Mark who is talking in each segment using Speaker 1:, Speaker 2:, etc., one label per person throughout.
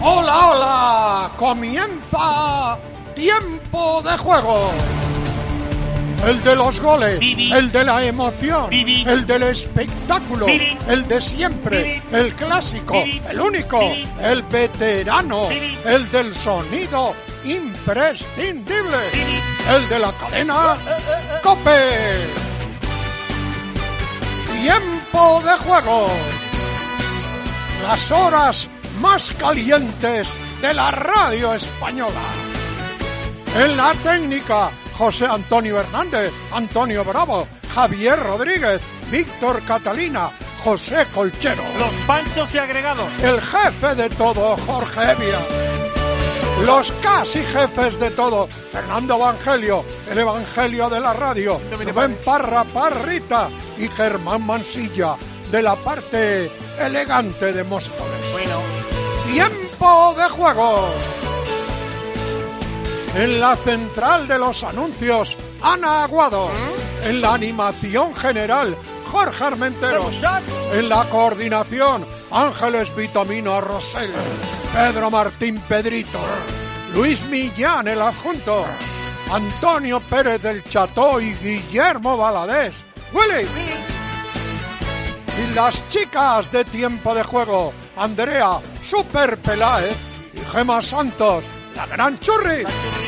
Speaker 1: ¡Hola, hola! ¡Comienza Tiempo de Juego! El de los goles, el de la emoción, el del espectáculo, el de siempre, el clásico, el único, el veterano, el del sonido imprescindible, el de la cadena COPE. Tiempo de Juego. Las horas más calientes de la radio española. En la técnica, José Antonio Hernández, Antonio Bravo, Javier Rodríguez, Víctor Catalina, José Colchero.
Speaker 2: Los panchos y agregados.
Speaker 1: El jefe de todo, Jorge Evia. Los casi jefes de todo, Fernando Evangelio, el Evangelio de la radio, Rubén Parra Parrita y Germán Mansilla, de la parte elegante de Móstoles.
Speaker 2: Bueno.
Speaker 1: Tiempo de Juego. En la central de los anuncios, Ana Aguado. En la animación general, Jorge Armenteros. En la coordinación, Ángeles Vitamino Rosell. Pedro Martín Pedrito. Luis Millán, el adjunto. Antonio Pérez del Cható y Guillermo Valadés. ¡Willy! Y las chicas de Tiempo de Juego, Andrea Super Peláez y Gema Santos, la gran Churri.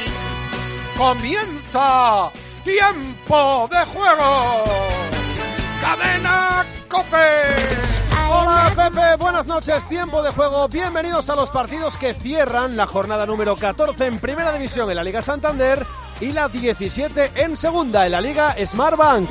Speaker 1: Comienza Tiempo de Juego. Cadena COPE.
Speaker 3: Hola Pepe, buenas noches, Tiempo de Juego. Bienvenidos a los partidos que cierran la jornada número 14 en Primera División en la Liga Santander y la 17 en Segunda en la Liga Smartbank.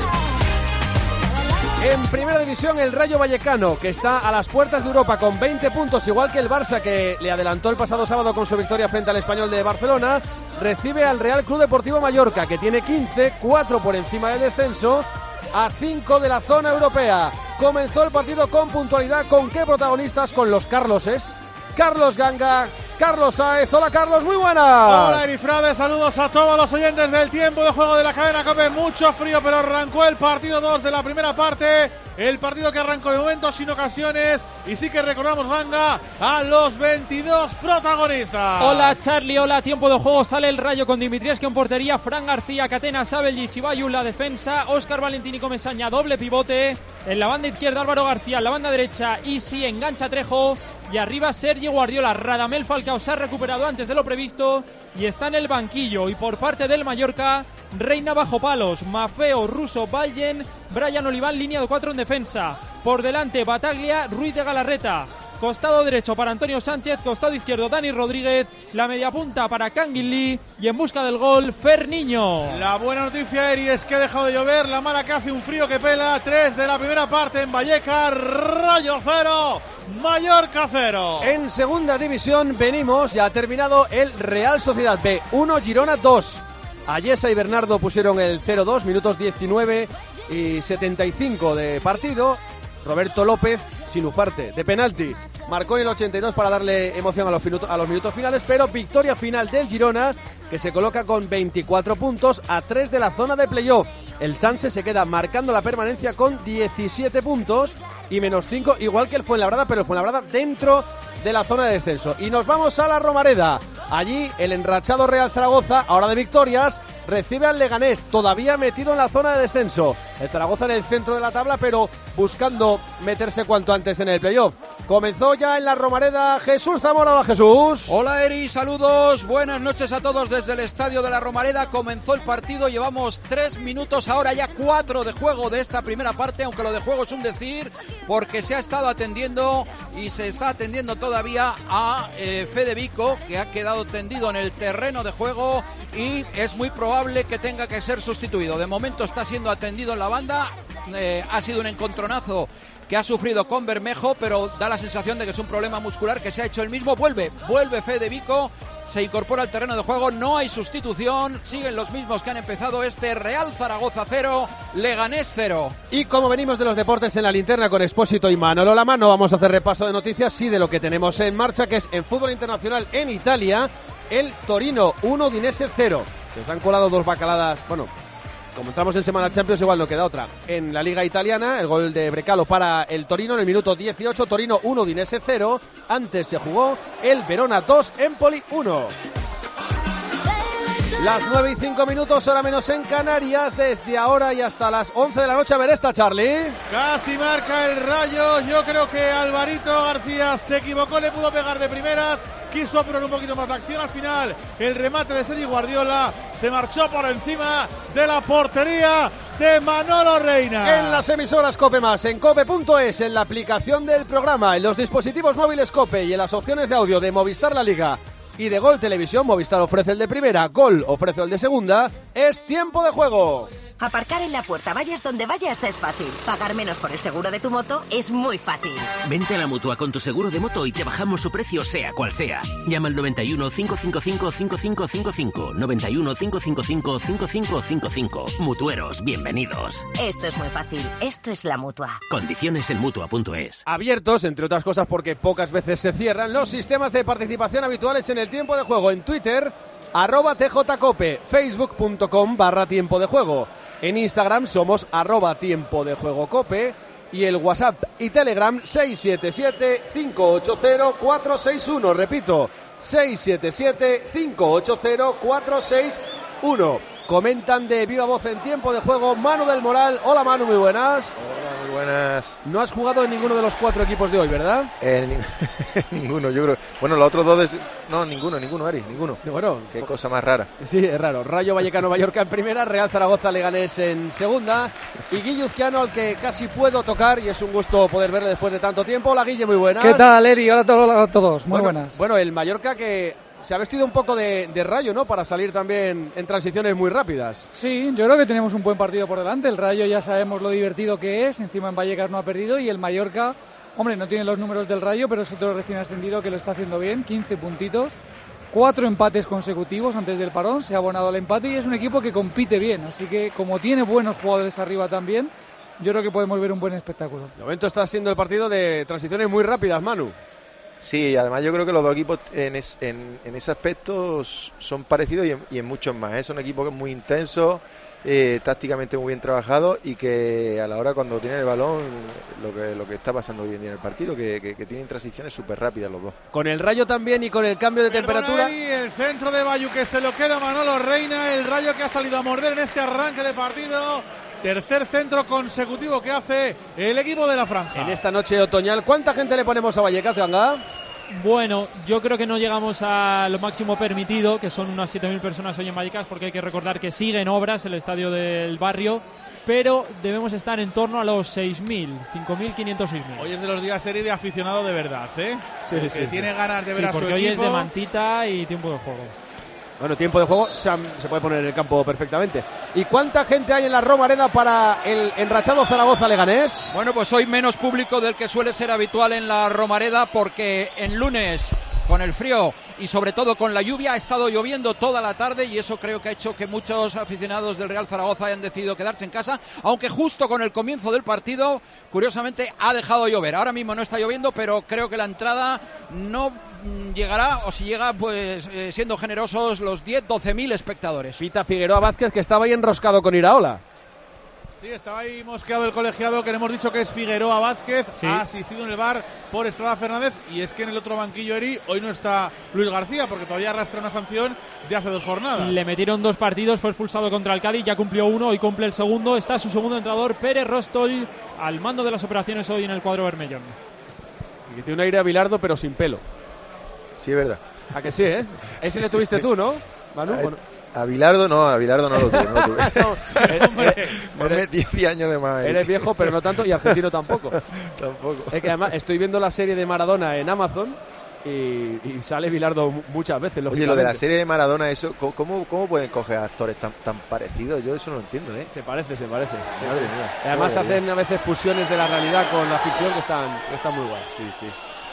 Speaker 3: En Primera División, el Rayo Vallecano, que está a las puertas de Europa con 20 puntos, igual que el Barça, que le adelantó el pasado sábado con su victoria frente al Español de Barcelona, recibe al Real Club Deportivo Mallorca, que tiene 15, 4 por encima del descenso, a 5 de la zona europea. Comenzó el partido con puntualidad. ¿Con qué protagonistas? Con los Carloses. Carlos Ganga, Carlos Sáez. Hola Carlos, muy buenas.
Speaker 2: Hola Erifrade, saludos a todos los oyentes del Tiempo de Juego de la cadena COPE. Mucho frío, pero arrancó el partido 2 de la primera parte. El partido que arrancó de momento sin ocasiones. Y sí que recordamos, Ganga, a los 22 protagonistas.
Speaker 4: Hola Charlie, hola Tiempo de Juego. Sale el Rayo con Dimitrievski en portería, Fran García, Catena, Sabel y Chivayu en la defensa, Óscar Valentín y Comesaña doble pivote. En la banda izquierda Álvaro García, en la banda derecha Isi, engancha Trejo. Y arriba Sergio Guardiola. Radamel Falcao se ha recuperado antes de lo previsto y está en el banquillo. Y por parte del Mallorca, Reina bajo palos, Mafeo, Russo, Vallen, Brian Oliván, línea de 4 en defensa. Por delante Bataglia, Ruiz de Galarreta. Costado derecho para Antonio Sánchez, costado izquierdo Dani Rodríguez, la media punta para Kangin Lee y en busca del gol Ferniño.
Speaker 2: La buena noticia, Eri, es que ha dejado de llover, la mala que hace un frío que pela. 3 de la primera parte en Vallecas, Rayo 0, Mallorca 0.
Speaker 3: En Segunda División venimos, ya ha terminado el Real Sociedad B 1, Girona 2. Ayesa y Bernardo pusieron el 0-2, minutos 19 y 75 de partido. Roberto López, sin ufarte, de penalti, marcó en el 82 para darle emoción a los minutos finales, pero victoria final del Girona, que se coloca con 24 puntos a 3 de la zona de playoff. El Sanse se queda marcando la permanencia con 17 puntos y menos 5, igual que el Fuenlabrada, pero el Fuenlabrada dentro de la zona de descenso. Y nos vamos a la Romareda. Allí el enrachado Real Zaragoza, ahora de victorias, recibe al Leganés, todavía metido en la zona de descenso. El Zaragoza en el centro de la tabla, pero buscando meterse cuanto antes en el playoff. Comenzó ya en la Romareda Jesús Zamora. Hola Jesús.
Speaker 5: Hola Eri, saludos, buenas noches a todos desde el estadio de la Romareda. Comenzó el partido, llevamos 3 minutos, ahora ya 4 de juego de esta primera parte, aunque lo de juego es un decir, porque se ha estado atendiendo y se está atendiendo todavía a Fede Vico, que ha quedado tendido en el terreno de juego y es muy probable que tenga que ser sustituido. De momento está siendo atendido en la banda, ha sido un encontronazo que ha sufrido con Bermejo, pero da la sensación de que es un problema muscular que se ha hecho el mismo. Vuelve Fede Vico, se incorpora al terreno de juego, no hay sustitución, siguen los mismos que han empezado este Real Zaragoza 0, Leganés 0.
Speaker 3: Y como venimos de los deportes en la linterna con Expósito y Manolo Lamano, vamos a hacer repaso de noticias, sí, de lo que tenemos en marcha, que es en fútbol internacional en Italia, el Torino 1, Udinese 0. Se os han colado dos bacaladas, bueno, como entramos en Semana Champions, igual no queda otra. En la Liga Italiana, el gol de Brecalo para el Torino en el minuto 18. Torino 1, Udinese 0. Antes se jugó el Verona 2, Empoli 1. Las 9 y 5 minutos, hora menos en Canarias. Desde ahora y hasta las 11 de la noche, a ver esta, Charlie.
Speaker 2: Casi marca el Rayo. Yo creo que Alvarito García se equivocó, le pudo pegar de primeras. Quiso apurar un poquito más la acción. Al final, el remate de Sergi Guardiola se marchó por encima de la portería de Manolo Reina.
Speaker 3: En las emisoras COPE+, en cope.es, en la aplicación del programa, en los dispositivos móviles COPE y en las opciones de audio de Movistar La Liga y de Gol Televisión, Movistar ofrece el de primera, Gol ofrece el de segunda. Es tiempo de juego.
Speaker 6: Aparcar en la puerta, vayas donde vayas, es fácil. Pagar menos por el seguro de tu moto es muy fácil.
Speaker 7: Vente a la Mutua con tu seguro de moto y te bajamos su precio sea cual sea. Llama al 91 555 5555. 91 555 5555. Mutueros, bienvenidos.
Speaker 6: Esto es muy fácil. Esto es la Mutua.
Speaker 7: Condiciones en Mutua.es.
Speaker 3: Abiertos, entre otras cosas porque pocas veces se cierran, los sistemas de participación habituales en el tiempo de juego. En Twitter, @TJCope, facebook.com/tiempo de juego. En Instagram somos @tiempo de juego cope y el WhatsApp y Telegram 677-580-461. Repito, 677-580-461. Comentan de viva voz en tiempo de juego Manu del Moral. Hola Manu, muy buenas.
Speaker 8: Hola, muy buenas.
Speaker 3: No has jugado en ninguno de los 4 equipos de hoy, ¿verdad?
Speaker 8: Ninguno, yo creo. Bueno, los otros 2 No, ninguno, Eri, ninguno.
Speaker 3: Bueno,
Speaker 8: qué cosa más rara.
Speaker 3: Sí, es raro. Rayo Vallecano Mallorca en primera, Real Zaragoza Leganés en segunda y Guilluzquiano, al que casi puedo tocar y es un gusto poder verle después de tanto tiempo. Hola Guille, muy buenas.
Speaker 9: ¿Qué tal, Eri? Hola a todos, muy buenas.
Speaker 3: Bueno, el Mallorca que se ha vestido un poco de Rayo, ¿no? Para salir también en transiciones muy rápidas.
Speaker 9: Sí, yo creo que tenemos un buen partido por delante. El Rayo ya sabemos lo divertido que es, encima en Vallecas no ha perdido y el Mallorca, hombre, no tiene los números del Rayo, pero es otro recién ascendido que lo está haciendo bien, 15 puntitos. 4 empates consecutivos antes del parón, se ha abonado el empate y es un equipo que compite bien, así que como tiene buenos jugadores arriba también, yo creo que podemos ver un buen espectáculo.
Speaker 3: De momento está siendo el partido de transiciones muy rápidas, Manu.
Speaker 8: Sí, además yo creo que los dos equipos en ese aspecto son parecidos y en muchos más, ¿eh? Son equipos muy intensos, tácticamente muy bien trabajados y que a la hora cuando tienen el balón, lo que está pasando hoy en día en el partido, que tienen transiciones súper rápidas los dos.
Speaker 3: Con el Rayo también y con el cambio de temperatura.
Speaker 2: Y el centro de Bayu que se lo queda Manolo Reina, el Rayo que ha salido a morder en este arranque de partido. Tercer centro consecutivo que hace el equipo de la franja.
Speaker 3: En esta noche otoñal, ¿cuánta gente le ponemos a Vallecas, Ganga?
Speaker 4: Bueno, yo creo que no llegamos a lo máximo permitido, que son unas 7.000 personas hoy en Vallecas, porque hay que recordar que siguen obras el estadio del barrio, pero debemos estar en torno a los 6.000, 5.500, 6.000.
Speaker 2: Hoy es de los días serie de aficionado de verdad, ¿eh?
Speaker 3: Sí,
Speaker 2: que tiene ganas de ver a su
Speaker 4: porque
Speaker 2: equipo.
Speaker 4: hoy es de mantita y tiempo de juego.
Speaker 3: Bueno, tiempo de juego se puede poner en el campo perfectamente. ¿Y cuánta gente hay en la Romareda para el enrachado Zaragoza-Leganés?
Speaker 5: Bueno, pues hoy menos público del que suele ser habitual en la Romareda, porque en lunes, con el frío y sobre todo con la lluvia, ha estado lloviendo toda la tarde y eso creo que ha hecho que muchos aficionados del Real Zaragoza hayan decidido quedarse en casa, aunque justo con el comienzo del partido, curiosamente, ha dejado de llover. Ahora mismo no está lloviendo, pero creo que la entrada no llegará, o si llega, pues siendo generosos, los 10-12.000 espectadores.
Speaker 3: Pita Figueroa Vázquez, que estaba ahí enroscado con Iraola.
Speaker 2: Sí, estaba ahí mosqueado el colegiado, que le hemos dicho que es Figueroa Vázquez, sí. Ha asistido en el bar por Estrada Fernández, y es que en el otro banquillo, Eri, hoy no está Luis García, porque todavía arrastra una sanción de hace 2 jornadas.
Speaker 4: Le metieron 2 partidos, fue expulsado contra el Cádiz, ya cumplió 1, hoy cumple el segundo, está su segundo entrenador, Pérez Rostol, al mando de las operaciones hoy en el cuadro bermellón.
Speaker 3: Y tiene un aire a Bilardo, pero sin pelo.
Speaker 8: Sí, es verdad.
Speaker 3: ¿A que sí, eh? Ese le tuviste tú, ¿no, Manu? Bueno.
Speaker 8: A Bilardo no lo tuve. Eres 10 años de más.
Speaker 3: Eres viejo, pero no tanto, y argentino tampoco.
Speaker 8: Tampoco.
Speaker 3: Es que además estoy viendo la serie de Maradona en Amazon y sale Bilardo muchas veces.
Speaker 8: Oye, lo de la serie de Maradona, eso, ¿cómo pueden coger actores tan parecidos? Yo eso no lo entiendo, ¿eh?
Speaker 3: Se parece.
Speaker 8: Madre mía.
Speaker 3: Además hacen a veces fusiones de la realidad con la ficción que están muy guay.
Speaker 8: Sí.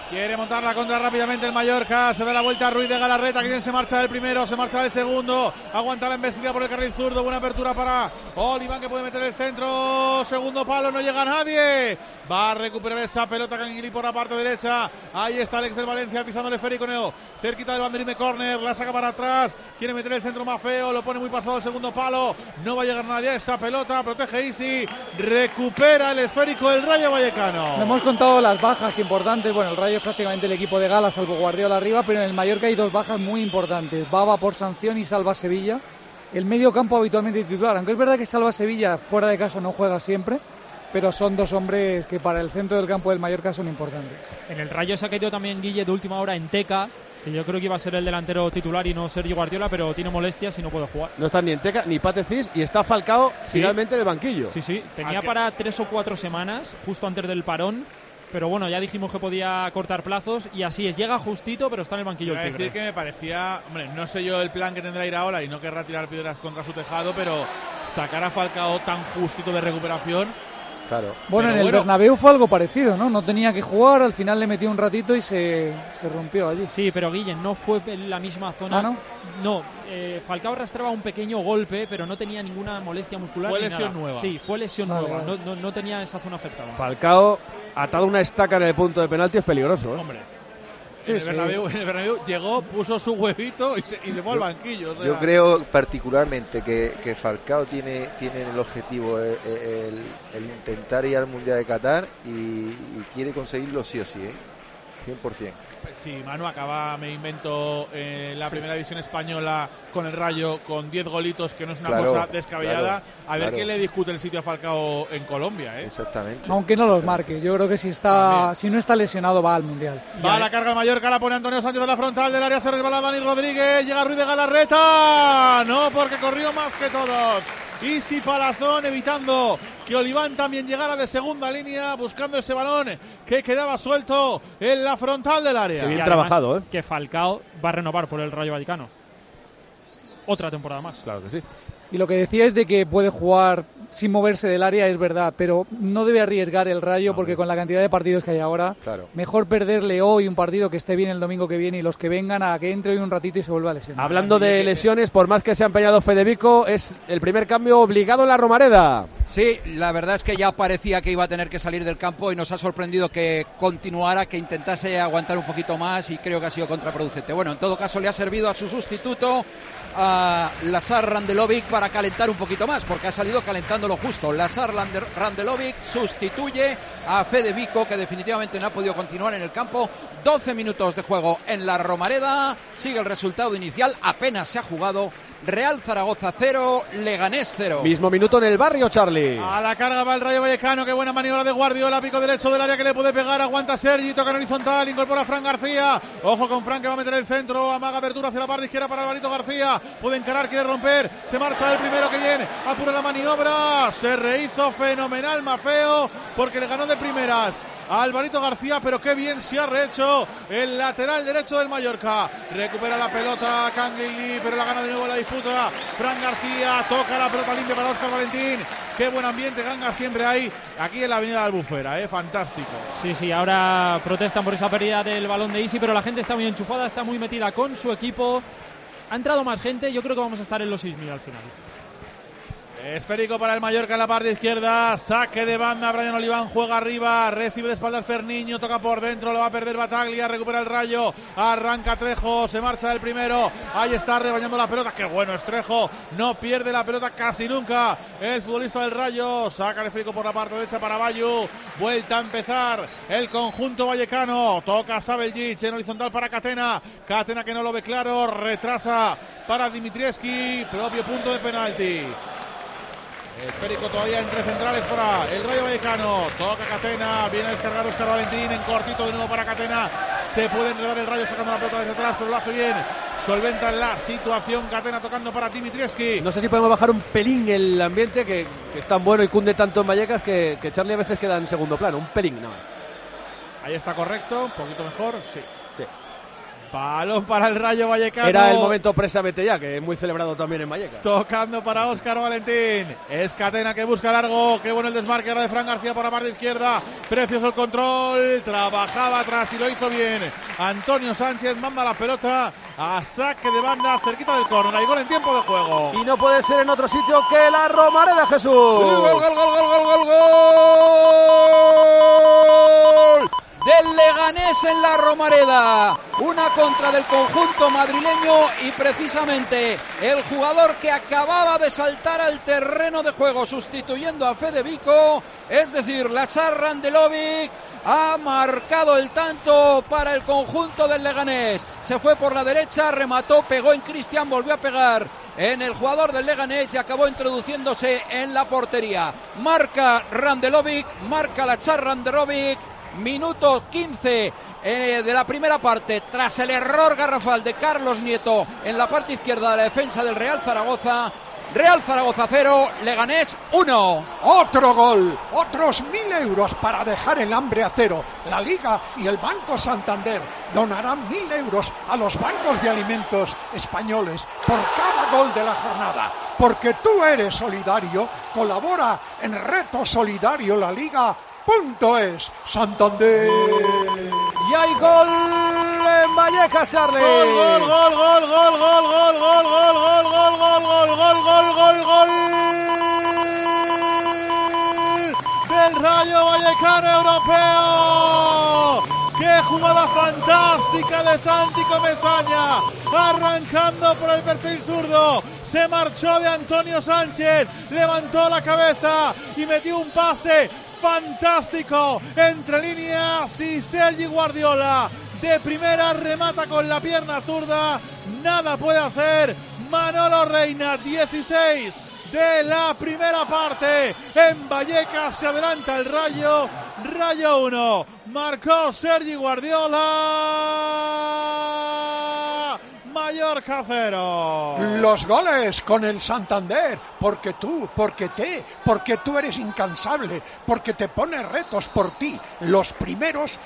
Speaker 2: Quiere montar la contra rápidamente el Mallorca. Se da la vuelta a Ruiz de Galarreta. Que bien se marcha del primero, se marcha del segundo. Aguanta la embestida por el carril zurdo. Buena apertura para Oliván, que puede meter el centro. Segundo palo, no llega nadie. Va a recuperar esa pelota Canguilí por la parte derecha. Ahí está Alex del Valencia pisando el esférico Neo. Cerquita del banderín de córner. La saca para atrás. Quiere meter el centro más feo. Lo pone muy pasado el segundo palo. No va a llegar nadie a esa pelota. Protege Isi. Recupera el esférico el Rayo Vallecano.
Speaker 9: Me hemos contado las bajas importantes. Bueno, el Rayo es prácticamente el equipo de gala, salvo Guardiola arriba, pero en el Mallorca hay dos bajas muy importantes. Baba por sanción y Salva Sevilla. El medio campo habitualmente titular, aunque es verdad que Salva Sevilla fuera de casa no juega siempre, pero son dos hombres que para el centro del campo del Mallorca son importantes.
Speaker 4: En el Rayo se ha caído también Guille de última hora en Teca, que yo creo que iba a ser el delantero titular y no Sergio Guardiola, pero tiene molestias y no puede jugar.
Speaker 3: No está ni en Teca ni Pate Cis y está Falcao finalmente en el banquillo.
Speaker 4: Sí, tenía para 3 o 4 semanas, justo antes del parón. Pero bueno, ya dijimos que podía cortar plazos y así es, llega justito, pero está en el banquillo el Tigre.
Speaker 2: Decir que me parecía, hombre, no sé yo el plan que tendrá Iraola y no querrá tirar piedras contra su tejado, pero sacar a Falcao tan justito de recuperación.
Speaker 8: Claro.
Speaker 9: Bueno, en el Bernabéu fue algo parecido, ¿no? No tenía que jugar, al final le metió un ratito y se rompió allí.
Speaker 4: Sí, pero Guillén, no fue en la misma zona.
Speaker 9: ¿Ah, no?
Speaker 4: No, Falcao arrastraba un pequeño golpe, pero no tenía ninguna molestia muscular.
Speaker 2: Fue
Speaker 4: ni
Speaker 2: lesión
Speaker 4: nada.
Speaker 2: nueva.
Speaker 4: Sí, fue lesión nueva, no tenía esa zona afectada.
Speaker 3: Falcao, atado una estaca en el punto de penalti, es peligroso, ¿eh?
Speaker 2: Hombre. En el Bernabéu llegó, puso su huevito y se fue al banquillo. O sea.
Speaker 8: Yo creo particularmente que Falcao tiene el objetivo el intentar ir al Mundial de Qatar y quiere conseguirlo sí o sí, 100%.
Speaker 2: Sí, Manu acaba, me invento, la primera división española con el Rayo, con 10 golitos, que no es una cosa descabellada. A ver quién le discute el sitio a Falcao en Colombia,
Speaker 8: Exactamente.
Speaker 9: Aunque no los marque, yo creo que si no está lesionado va al Mundial.
Speaker 2: Va a la carga el Mallorca, la pone Antonio Sánchez de la frontal del área, se resbala Dani Rodríguez, llega Ruiz de Galarreta. No, porque corrió más que todos. Isi Palazón evitando que Oliván también llegara de segunda línea, buscando ese balón que quedaba suelto en la frontal del área.
Speaker 3: Qué bien trabajado, ¿eh?
Speaker 4: Que Falcao va a renovar por el Rayo Vallecano. Otra temporada más.
Speaker 3: Claro que sí.
Speaker 9: Y lo que decía es de que puede jugar sin moverse del área, es verdad, pero no debe arriesgar el Rayo porque con la cantidad de partidos que hay ahora, mejor perderle hoy un partido que esté bien el domingo que viene y los que vengan a que entre hoy un ratito y se vuelva a lesionar.
Speaker 3: Hablando de lesiones, por más que se ha empeñado Federico, es el primer cambio obligado en la Romareda.
Speaker 5: Sí, la verdad es que ya parecía que iba a tener que salir del campo y nos ha sorprendido que continuara, que intentase aguantar un poquito más y creo que ha sido contraproducente. Bueno, en todo caso le ha servido a su sustituto, a Lazar Randelovic, para calentar un poquito más, porque ha salido calentando lo justo. Lazar Randelovic sustituye a Federico, que definitivamente no ha podido continuar en el campo. 12 minutos de juego en la Romareda, sigue el resultado inicial, apenas se ha jugado. Real Zaragoza 0, Leganés 0.
Speaker 3: Mismo minuto en el barrio, Charlie.
Speaker 2: A la carga va el Rayo Vallecano, qué buena maniobra de Guardiola, pico derecho del área que le puede pegar, aguanta Sergi, toca en horizontal, incorpora a Fran García. Ojo con Fran que va a meter el centro, amaga apertura hacia la parte izquierda para Alvarito García. Puede encarar, quiere romper, se marcha el primero que viene, apura la maniobra, se rehizo fenomenal Mafeo porque le ganó de primeras a Alvarito García, pero qué bien se ha rehecho el lateral derecho del Mallorca. Recupera la pelota Canguilí, pero la gana de nuevo la disputa Fran García, toca la pelota limpia para Óscar Valentín. Qué buen ambiente, ganga siempre ahí, aquí en la avenida de Albufera, fantástico.
Speaker 4: Sí, ahora protestan por esa pérdida del balón de Isi, pero la gente está muy enchufada, está muy metida con su equipo. Ha entrado más gente, yo creo que vamos a estar en los 6.000 al final.
Speaker 2: Esférico para el Mallorca en la parte izquierda, saque de banda, Brian Oliván juega arriba, recibe de espaldas Ferniño, toca por dentro, lo va a perder Bataglia, recupera el Rayo, arranca Trejo, se marcha del primero, ahí está rebañando la pelota, qué bueno es Trejo, no pierde la pelota casi nunca el futbolista del Rayo, saca el esférico por la parte derecha para Bayu, vuelta a empezar el conjunto vallecano, toca Sabeljic en horizontal para Catena que no lo ve claro, retrasa para Dimitrievski, propio punto de penalti. Esférico todavía entre centrales para el Rayo Vallecano. Toca Catena, viene a descargar Óscar Valentín en cortito de nuevo para Catena. Se puede enredar el Rayo sacando la pelota desde atrás, pero lo hace bien. Solventa la situación Catena tocando para Dimitrievski.
Speaker 3: No sé si podemos bajar un pelín el ambiente que es tan bueno y cunde tanto en Vallecas que Charlie a veces queda en segundo plano. Un pelín nada más.
Speaker 2: Ahí está correcto, un poquito mejor, sí. Balón para el Rayo Vallecano.
Speaker 3: Era el momento Préstamete ya, que es muy celebrado también en Vallecas.
Speaker 2: Tocando para Óscar Valentín. Es Catena que busca largo. Qué bueno el desmarque ahora de Fran García por la parte izquierda. Precioso el control. Trabajaba atrás y lo hizo bien. Antonio Sánchez manda la pelota a saque de banda cerquita del córner. Hay gol en tiempo de juego.
Speaker 3: Y no puede ser en otro sitio que la Romareda, Jesús.
Speaker 5: Gol del Leganés en la Romareda, una contra del conjunto madrileño y precisamente el jugador que acababa de saltar al terreno de juego sustituyendo a Fede Vico, es decir, Lachar Randelovic, ha marcado el tanto para el conjunto del Leganés. Se fue por la derecha, remató, pegó en Cristian, volvió a pegar en el jugador del Leganés y acabó introduciéndose en la portería. Marca Randelovic, marca Lachar Randelovic. Minuto 15 de la primera parte, tras el error garrafal de Carlos Nieto en la parte izquierda de la defensa del Real Zaragoza. Real Zaragoza 0, Leganés 1.
Speaker 1: Otro gol, otros 1.000 euros para dejar el hambre a cero. La Liga y el Banco Santander donarán 1.000 euros a los bancos de alimentos españoles por cada gol de la jornada. Porque tú eres solidario, colabora en Reto Solidario La Liga.es Santander.
Speaker 3: Y hay gol en Vallecas, Charlie.
Speaker 2: Gol del Rayo Vallecano europeo. ¡Qué jugada fantástica de Santi Comesaña! Arrancando por el perfil zurdo, se marchó de Antonio Sánchez, levantó la cabeza y metió un pase fantástico entre líneas y Sergi Guardiola de primera remata con la pierna zurda. Nada puede hacer Manolo Reina. 16 de la primera parte. En Vallecas se adelanta el Rayo. Rayo 1. Marcó Sergi Guardiola. Mallorca 0.
Speaker 1: Los goles con el Santander. Porque tú eres incansable. Porque te pones retos por ti. Los primeros,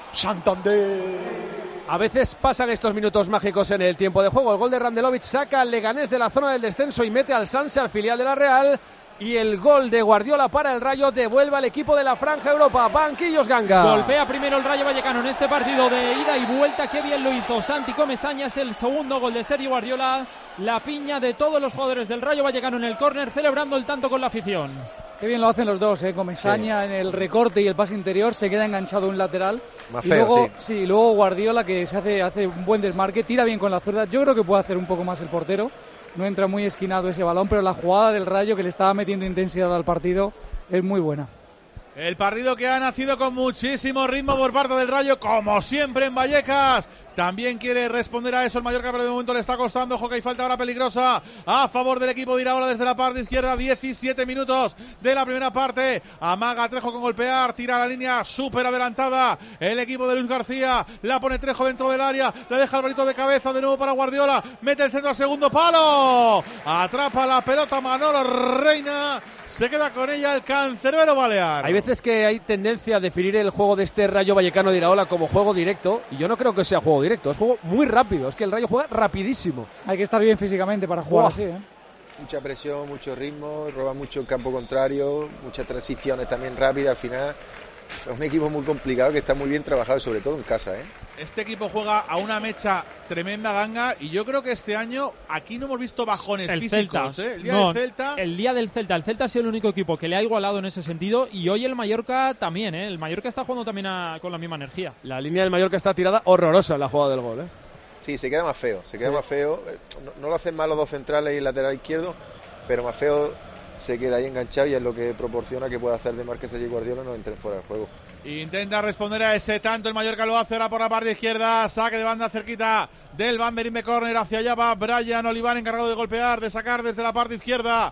Speaker 1: Santander.
Speaker 3: A veces pasan estos minutos mágicos en el tiempo de juego. El gol de Randelovic saca al Leganés de la zona del descenso y mete al Sanse, al filial de la Real. Y el gol de Guardiola para el Rayo devuelve al equipo de la Franja Europa. Banquillos Ganga.
Speaker 4: Golpea primero el Rayo Vallecano en este partido de ida y vuelta. Qué bien lo hizo Santi Comesaña. Es el segundo gol de Sergi Guardiola. La piña de todos los jugadores del Rayo Vallecano en el córner, celebrando el tanto con la afición.
Speaker 9: Qué bien lo hacen los dos, Comesaña sí. En el recorte y el pase interior se queda enganchado un lateral.
Speaker 8: Más
Speaker 9: y
Speaker 8: feo,
Speaker 9: luego,
Speaker 8: sí.
Speaker 9: Luego Guardiola, que hace un buen desmarque, tira bien con la zurda. Yo creo que puede hacer un poco más el portero. No entra muy esquinado ese balón, pero la jugada del Rayo, que le estaba metiendo intensidad al partido, es muy buena.
Speaker 2: El partido que ha nacido con muchísimo ritmo por parte del Rayo, como siempre en Vallecas. También quiere responder a eso el Mallorca, pero de momento le está costando. Ojo que hay falta ahora peligrosa a favor del equipo de Iraola desde la parte izquierda. 17 minutos de la primera parte. Amaga Trejo con golpear, tira la línea súper adelantada el equipo de Luis García. La pone Trejo dentro del área, la deja Alvarito de cabeza de nuevo para Guardiola. Mete el centro al segundo palo. Atrapa la pelota Manolo Reina. Se queda con ella el cancerbero balear.
Speaker 3: Hay veces que hay tendencia a definir el juego de este Rayo Vallecano de Iraola como juego directo, y yo no creo que sea juego directo, es juego muy rápido, es que el Rayo juega rapidísimo.
Speaker 9: Hay que estar bien físicamente para jugar así,
Speaker 8: Mucha presión, mucho ritmo, roba mucho el campo contrario, muchas transiciones también rápidas. Al final es un equipo muy complicado que está muy bien trabajado, sobre todo en casa,
Speaker 2: Este equipo juega a una mecha tremenda, Ganga, y yo creo que este año aquí no hemos visto bajones físicos. El día del Celta.
Speaker 4: El día del Celta. El Celta ha sido el único equipo que le ha igualado en ese sentido, y hoy el Mallorca también, El Mallorca está jugando también con la misma energía.
Speaker 3: La línea del Mallorca está tirada horrorosa en la jugada del gol,
Speaker 8: Sí, se queda más feo, más feo. No lo hacen mal los dos centrales y el lateral izquierdo, pero más feo se queda ahí enganchado y es lo que proporciona que pueda hacer de Márquez allí Guardiola no entre fuera de juego.
Speaker 2: Intenta responder a ese tanto, el Mallorca lo hace ahora por la parte izquierda, saque de banda cerquita del banderín de córner, hacia allá va Brian Olivar, encargado de golpear, de sacar desde la parte izquierda,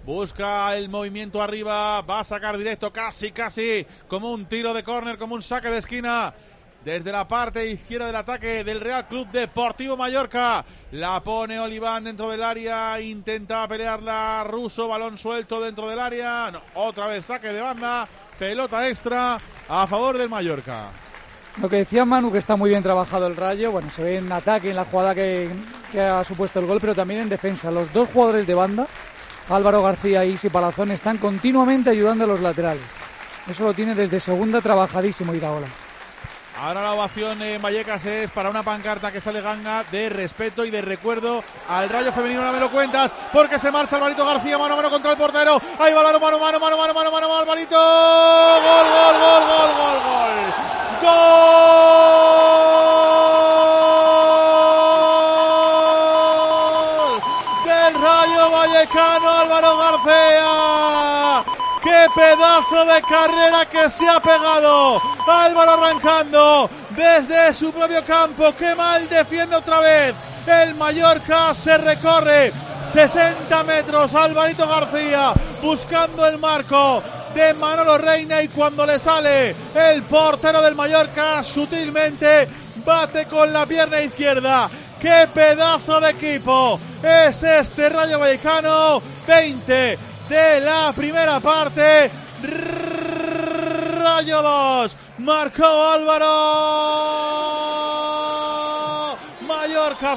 Speaker 2: busca el movimiento arriba, va a sacar directo, casi como un tiro de córner, como un saque de esquina, desde la parte izquierda del ataque del Real Club Deportivo Mallorca. La pone Oliván dentro del área, intenta pelearla Russo, balón suelto dentro del área, no, otra vez saque de banda, pelota extra a favor del Mallorca.
Speaker 9: Lo que decía Manu, que está muy bien trabajado el Rayo, bueno, se ve en ataque, en la jugada que ha supuesto el gol, pero también en defensa. Los dos jugadores de banda, Álvaro García y Isi Palazón, están continuamente ayudando a los laterales. Eso lo tiene desde segunda trabajadísimo Iraola.
Speaker 2: Ahora la ovación en Vallecas es para una pancarta que sale Ganga de respeto y de recuerdo al Rayo femenino. Ahora me lo cuentas, porque se marcha Alvarito García, mano a mano contra el portero. Ahí va Álvaro, mano, Alvarito. Gol. Del Rayo Vallecano, Álvaro García. ¡Qué pedazo de carrera que se ha pegado! Álvaro arrancando desde su propio campo. ¡Qué mal defiende otra vez! El Mallorca se recorre 60 metros. Alvarito García buscando el marco de Manolo Reina, y cuando le sale el portero del Mallorca, sutilmente bate con la pierna izquierda. ¡Qué pedazo de equipo es este Rayo Vallecano! 20 de la primera parte. Rayo 2, marcó Álvaro, Mallorca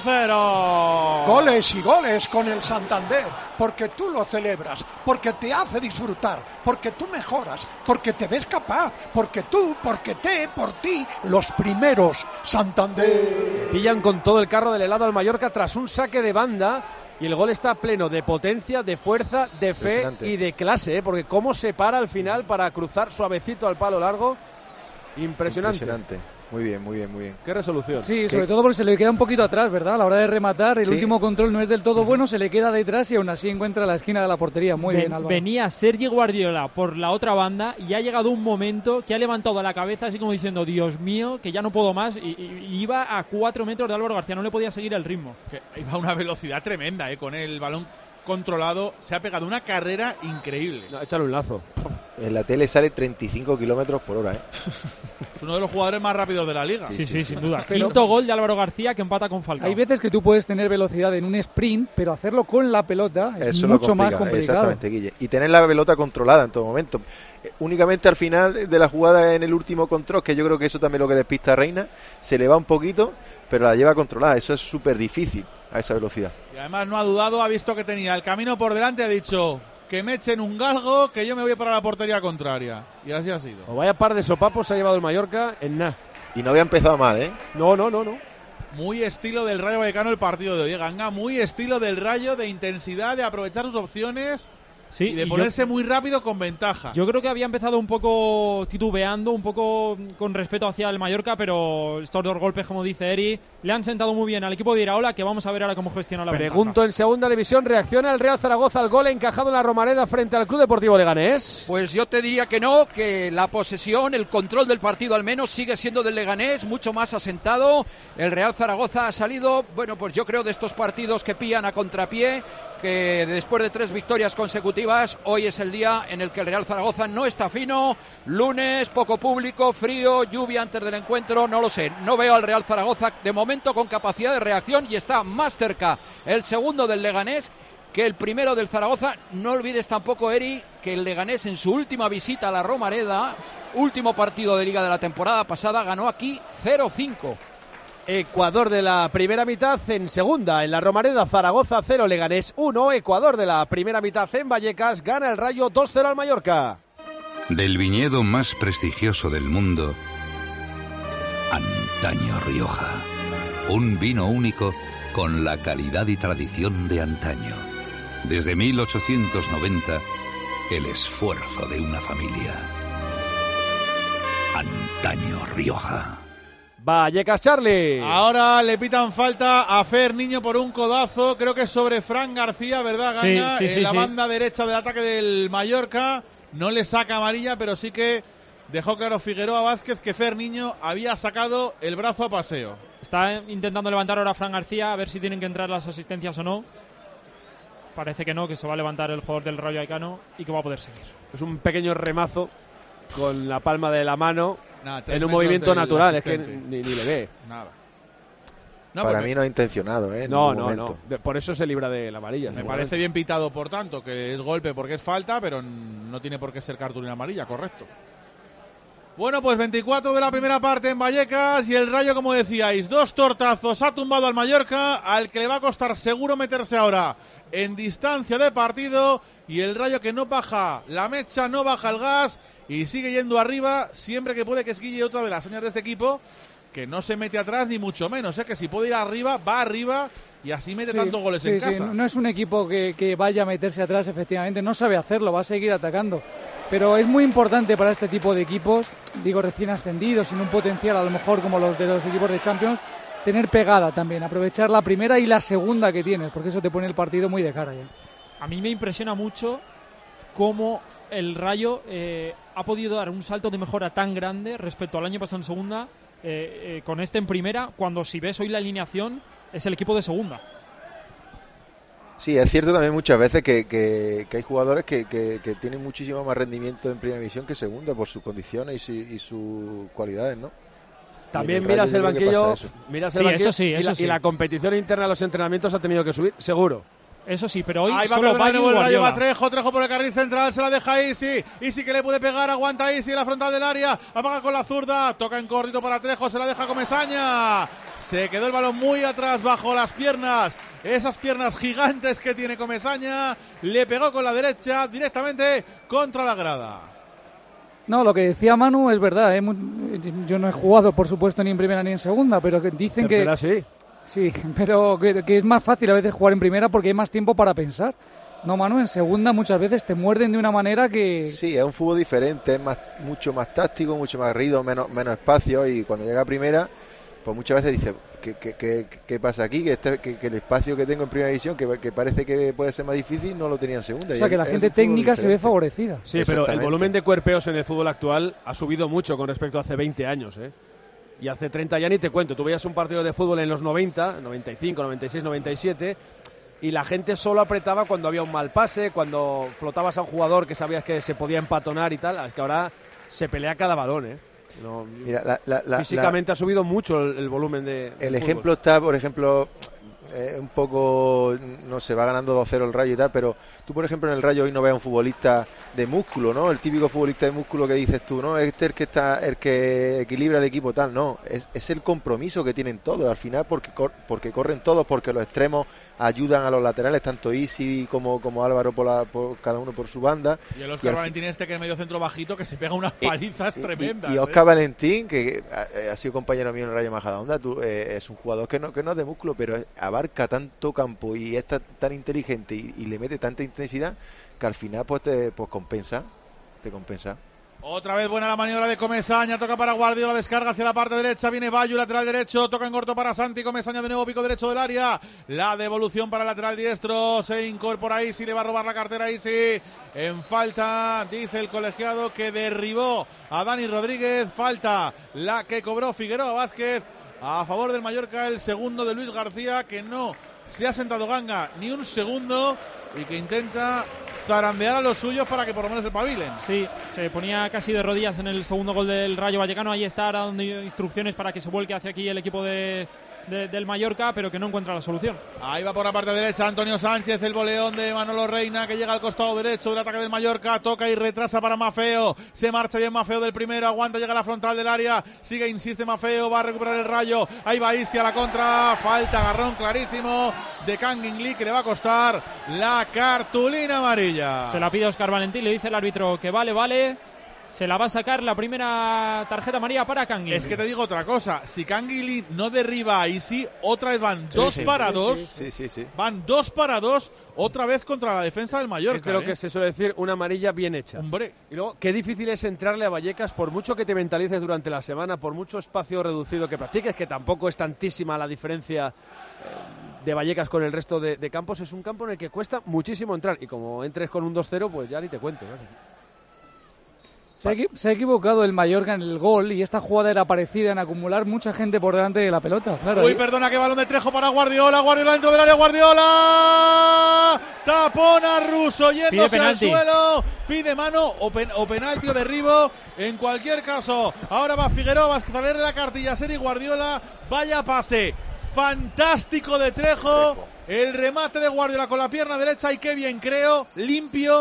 Speaker 2: 0.
Speaker 1: Goles y goles con el Santander, porque tú lo celebras, porque te hace disfrutar, porque tú mejoras, porque te ves capaz, porque tú, porque por ti, los primeros. Santander.
Speaker 3: Pillan con todo el carro del helado al Mallorca tras un saque de banda. Y el gol está pleno de potencia, de fuerza, de fe y de clase, porque cómo se para al final para cruzar suavecito al palo largo. Impresionante.
Speaker 8: Muy bien.
Speaker 3: Qué resolución.
Speaker 9: Sí, sobre todo porque se le queda un poquito atrás, ¿verdad? A la hora de rematar, el último control no es del todo bueno, se le queda detrás y aún así encuentra la esquina de la portería. Muy bien, Álvaro.
Speaker 4: Venía Sergi Guardiola por la otra banda y ha llegado un momento que ha levantado la cabeza así como diciendo, Dios mío, que ya no puedo más, y iba a 4 metros de Álvaro García, no le podía seguir el ritmo.
Speaker 2: Que iba a una velocidad tremenda, con el balón controlado, se ha pegado una carrera increíble.
Speaker 3: Échale un lazo.
Speaker 8: En la tele sale 35 kilómetros por hora,
Speaker 2: Es uno de los jugadores más rápidos de la liga.
Speaker 4: Sí, sin duda. Quinto gol de Álvaro García, que empata con Falcao.
Speaker 9: Hay veces que tú puedes tener velocidad en un sprint, pero hacerlo con la pelota es mucho más complicado.
Speaker 8: Exactamente, Guille. Y tener la pelota controlada en todo momento. Únicamente al final de la jugada, en el último control, que yo creo que eso también es lo que despista a Reina, se le va un poquito, pero la lleva controlada. Eso es súper difícil a esa velocidad.
Speaker 2: Y además no ha dudado, ha visto que tenía el camino por delante, ha dicho que me echen un galgo, que yo me voy para la portería contraria. Y así ha sido.
Speaker 3: O vaya par de sopapos se ha llevado el Mallorca en nada.
Speaker 8: Y no había empezado mal,
Speaker 3: No.
Speaker 2: Muy estilo del Rayo Vallecano el partido de hoy, Ganga. Muy estilo del Rayo, de intensidad, de aprovechar sus opciones. Sí, y de ponerse muy rápido con ventaja.
Speaker 4: Yo creo que había empezado un poco titubeando, un poco con respeto hacia el Mallorca, pero estos dos golpes, como dice Eri, le han sentado muy bien al equipo de Iraola, que vamos a ver ahora cómo gestiona la ventaja.
Speaker 3: Pregunto, en segunda división, ¿reacciona el Real Zaragoza al gol encajado en la Romareda frente al Club Deportivo Leganés?
Speaker 5: Pues yo te diría que no, que la posesión, el control del partido al menos sigue siendo del Leganés, mucho más asentado. El Real Zaragoza ha salido, bueno, pues yo creo de estos partidos que pillan a contrapié, que después de 3 victorias consecutivas, hoy es el día en el que el Real Zaragoza no está fino. Lunes, poco público, frío, lluvia antes del encuentro, no lo sé. No veo al Real Zaragoza de momento con capacidad de reacción, y está más cerca el segundo del Leganés que el primero del Zaragoza. No olvides tampoco, Eri, que el Leganés en su última visita a la Romareda, último partido de Liga de la temporada pasada, ganó aquí 0-5.
Speaker 3: Ecuador de la primera mitad en segunda, en la Romareda, Zaragoza 0, Leganés 1. Ecuador de la primera mitad en Vallecas, gana el Rayo 2-0 al Mallorca.
Speaker 10: Del viñedo más prestigioso del mundo, Antaño Rioja. Un vino único con la calidad y tradición de antaño. Desde 1890, el esfuerzo de una familia. Antaño Rioja.
Speaker 3: Vallecas, Charlie.
Speaker 2: Ahora le pitan falta a Fer Niño por un codazo, creo que es sobre Fran García, ¿verdad, Ganga?
Speaker 4: Sí,
Speaker 2: la banda derecha del ataque del Mallorca. No le saca amarilla, pero sí que dejó claro Figueroa Vázquez que Fer Niño había sacado el brazo a paseo.
Speaker 4: Está intentando levantar ahora a Fran García, a ver si tienen que entrar las asistencias o no. Parece que no, que se va a levantar el jugador del Rayo Vallecano y que va a poder seguir.
Speaker 3: Es un pequeño remazo con la palma de la mano en un movimiento natural, es que ni le ve.
Speaker 2: Nada.
Speaker 8: No, para mí no es intencionado,
Speaker 3: No. Por eso se libra de la amarilla.
Speaker 2: Me parece bien pitado, por tanto, que es golpe porque es falta, pero no tiene por qué ser cartulina amarilla, correcto. Bueno, pues 24 de la primera parte en Vallecas y el Rayo, como decíais, 2 tortazos, ha tumbado al Mallorca, al que le va a costar seguro meterse ahora en distancia de partido, y el Rayo que no baja la mecha, no baja el gas y sigue yendo arriba siempre que puede, que es Guille, otra de las señas de este equipo, que no se mete atrás ni mucho menos, que si puede ir arriba, va arriba y así mete tantos goles en casa.
Speaker 9: No es un equipo que vaya a meterse atrás, efectivamente, no sabe hacerlo, va a seguir atacando. Pero es muy importante para este tipo de equipos, digo recién ascendidos, sin un potencial a lo mejor como los de los equipos de Champions, tener pegada también, aprovechar la primera y la segunda que tienes, porque eso te pone el partido muy de cara ya.
Speaker 4: A mí me impresiona mucho cómo el Rayo ha podido dar un salto de mejora tan grande respecto al año pasado en segunda, con este en primera, cuando si ves hoy la alineación es el equipo de segunda.
Speaker 8: Sí, es cierto también muchas veces que hay jugadores que tienen muchísimo más rendimiento en primera división que segunda por sus condiciones y sus cualidades, ¿no?
Speaker 3: También miras el banquillo, y la competición interna de los entrenamientos ha tenido que subir, seguro.
Speaker 4: Eso sí, pero hoy
Speaker 2: ahí va
Speaker 4: solo
Speaker 2: el Rayo, va Trejo por el carril central, se la deja Isi que le puede pegar, aguanta Isi en la frontal del área, apaga con la zurda, toca en cortito para Trejo, se la deja Comesaña, se quedó el balón muy atrás bajo las piernas, esas piernas gigantes que tiene Comesaña, le pegó con la derecha directamente contra la grada.
Speaker 9: No, lo que decía Manu es verdad, yo no he jugado por supuesto ni en primera ni en segunda, pero que dicen
Speaker 3: tercera,
Speaker 9: que... Sí, pero que es más fácil a veces jugar en primera porque hay más tiempo para pensar. No, Manu, en segunda muchas veces te muerden de una manera que...
Speaker 8: Sí, es un fútbol diferente, es mucho más táctico, mucho más aguerrido, menos espacio, y cuando llega a primera, pues muchas veces dice, ¿qué pasa aquí? Que el espacio que tengo en primera división, que parece que puede ser más difícil, no lo tenía en segunda.
Speaker 9: O sea, que la gente técnica se ve favorecida.
Speaker 3: Sí, pero el volumen de cuerpeos en el fútbol actual ha subido mucho con respecto a hace 20 años, Y hace 30 ya ni te cuento. Tú veías un partido de fútbol en los 90, 95, 96, 97, y la gente solo apretaba cuando había un mal pase, cuando flotabas a un jugador que sabías que se podía empatonar y tal. Es que ahora se pelea cada balón, No, mira, físicamente ha subido mucho el volumen de
Speaker 8: el ejemplo está, por ejemplo, un poco, no sé, va ganando 2-0 el Rayo y tal, pero tú, por ejemplo, en el Rayo hoy no ves a un futbolista de músculo, ¿no? El típico futbolista de músculo que dices tú, ¿no? Este es el que equilibra el equipo, tal, no. Es el compromiso que tienen todos, al final, porque corren todos, porque los extremos ayudan a los laterales, tanto Isi como Álvaro por cada uno por su banda.
Speaker 2: Y el Óscar Valentín que es medio centro bajito, que se pega unas palizas tremendas.
Speaker 8: Y Óscar Valentín, que ha sido compañero mío en el Rayo Majadahonda, es un jugador que no es de músculo, pero abarca tanto campo y es tan inteligente y le mete tanta intensidad que al final pues te compensa.
Speaker 2: Otra vez buena la maniobra de Comesaña, toca para Guardiola, descarga hacia la parte derecha, viene Bayu, lateral derecho, toca en corto para Santi, Comesaña de nuevo, pico derecho del área, la devolución para el lateral diestro, se incorpora Isi, le va a robar la cartera Isi, en falta, dice el colegiado que derribó a Dani Rodríguez, falta la que cobró Figueroa Vázquez a favor del Mallorca, el segundo de Luis García, que no se ha sentado ganga ni un segundo y que intenta zarandear a los suyos para que por lo menos se pavilen.
Speaker 4: Sí, se ponía casi de rodillas en el segundo gol del Rayo Vallecano. Ahí está dando instrucciones para que se vuelque hacia aquí el equipo del Mallorca, pero que no encuentra la solución.
Speaker 2: Ahí va por la parte derecha Antonio Sánchez, el voleón de Manolo Reina que llega al costado derecho del ataque del Mallorca, toca y retrasa para Mafeo, se marcha bien Mafeo del primero, aguanta, llega a la frontal del área, sigue, insiste Mafeo, va a recuperar el Rayo, ahí va Isi a la contra, falta, agarrón clarísimo de Kangin Lee que le va a costar la cartulina amarilla.
Speaker 4: Se la pide Óscar Valentín, le dice el árbitro que vale. Se la va a sacar la primera tarjeta amarilla para Kangin.
Speaker 2: Es que te digo otra cosa, si Kangin no derriba a Isi, otra vez van 2 para 2.
Speaker 8: Sí.
Speaker 2: Van 2 para 2, otra vez contra la defensa del Mallorca.
Speaker 3: Es de lo que se suele decir, una amarilla bien hecha.
Speaker 2: Hombre.
Speaker 3: Y luego, qué difícil es entrarle a Vallecas, por mucho que te mentalices durante la semana, por mucho espacio reducido que practiques, que tampoco es tantísima la diferencia de Vallecas con el resto de campos. Es un campo en el que cuesta muchísimo entrar. Y como entres con un 2-0, pues ya ni te cuento, ¿no?
Speaker 9: Se ha equivocado el Mallorca en el gol y esta jugada era parecida en acumular mucha gente por delante de la pelota. Claro,
Speaker 2: uy, perdona, que balón de Trejo para Guardiola dentro del área, Guardiola, tapona Russo yéndose al suelo, pide mano o penalti o derribo, en cualquier caso, ahora va Figueroa a leerle la cartilla a Sergi Guardiola, vaya pase, fantástico de Trejo, el remate de Guardiola con la pierna derecha y qué bien creo, limpio,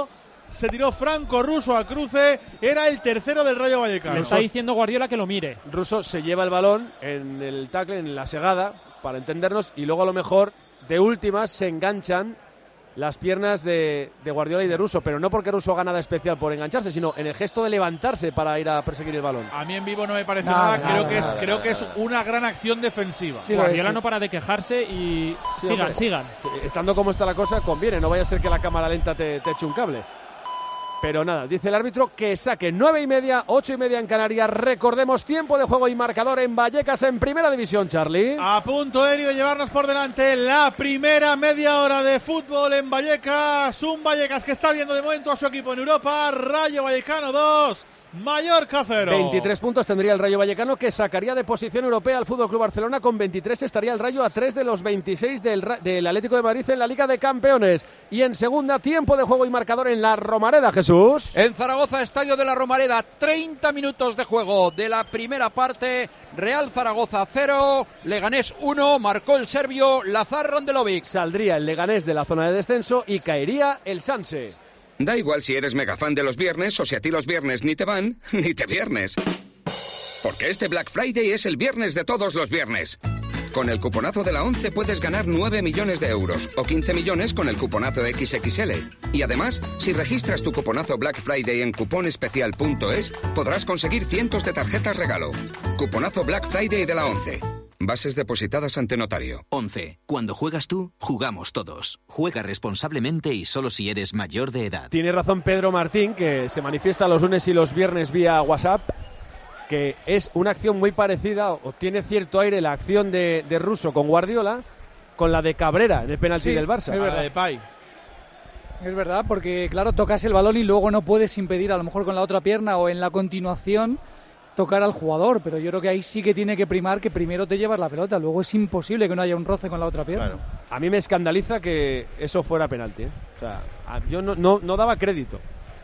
Speaker 2: se tiró Franco Russo al cruce, era el tercero del Rayo Vallecano.
Speaker 4: Le está diciendo Guardiola que lo mire.
Speaker 3: Russo se lleva el balón en el tackle, en la segada, para entendernos, y luego a lo mejor de últimas se enganchan las piernas de Guardiola y de Russo, pero no porque Russo haga nada especial por engancharse, sino en el gesto de levantarse para ir a perseguir el balón.
Speaker 2: A mí en vivo no me parece nada, creo que es una gran acción defensiva.
Speaker 4: Sí, Guardiola no para de quejarse y sigan.
Speaker 3: Estando como está la cosa, conviene, no vaya a ser que la cámara lenta te eche un cable. Pero nada, dice el árbitro que saque 9:30, 8:30 en Canarias. Recordemos, tiempo de juego y marcador en Vallecas en Primera División, Charlie.
Speaker 2: A punto, Eri, de llevarnos por delante la primera media hora de fútbol en Vallecas. Un Vallecas que está viendo de momento a su equipo en Europa. Rayo Vallecano 2, Mallorca 0.
Speaker 3: 23 puntos tendría el Rayo Vallecano, que sacaría de posición europea al FC Barcelona. Con 23 estaría el Rayo a 3 de los 26 del Atlético de Madrid en la Liga de Campeones. Y en segunda, tiempo de juego y marcador en la Romareda, Jesús.
Speaker 5: En Zaragoza, estadio de la Romareda, 30 minutos de juego de la primera parte. Real Zaragoza 0, Leganés 1, marcó el serbio Lazar Rondelovic.
Speaker 3: Saldría el Leganés de la zona de descenso y caería el Sanse.
Speaker 11: Da igual si eres mega fan de los viernes o si a ti los viernes ni te van, ni te viernes. Porque este Black Friday es el viernes de todos los viernes. Con el cuponazo de la 11 puedes ganar 9 millones de euros o 15 millones con el cuponazo XXL. Y además, si registras tu cuponazo Black Friday en cuponespecial.es, podrás conseguir cientos de tarjetas regalo. Cuponazo Black Friday de la 11. Bases depositadas ante notario.
Speaker 12: 11. Cuando juegas tú, jugamos todos. Juega responsablemente y solo si eres mayor de edad.
Speaker 3: Tiene razón Pedro Martín, que se manifiesta los lunes y los viernes vía WhatsApp, que es una acción muy parecida, o tiene cierto aire la acción de Russo con Guardiola, con la de Cabrera en el penalti del Barça.
Speaker 2: Es verdad, de Pay.
Speaker 9: Es verdad, porque claro, tocas el balón y luego no puedes impedir, a lo mejor con la otra pierna o en la continuación, tocar al jugador, pero yo creo que ahí sí que tiene que primar que primero te llevas la pelota, luego es imposible que no haya un roce con la otra pierna.
Speaker 3: Claro. A mí me escandaliza que eso fuera penalti, ¿eh? O sea, yo no daba crédito,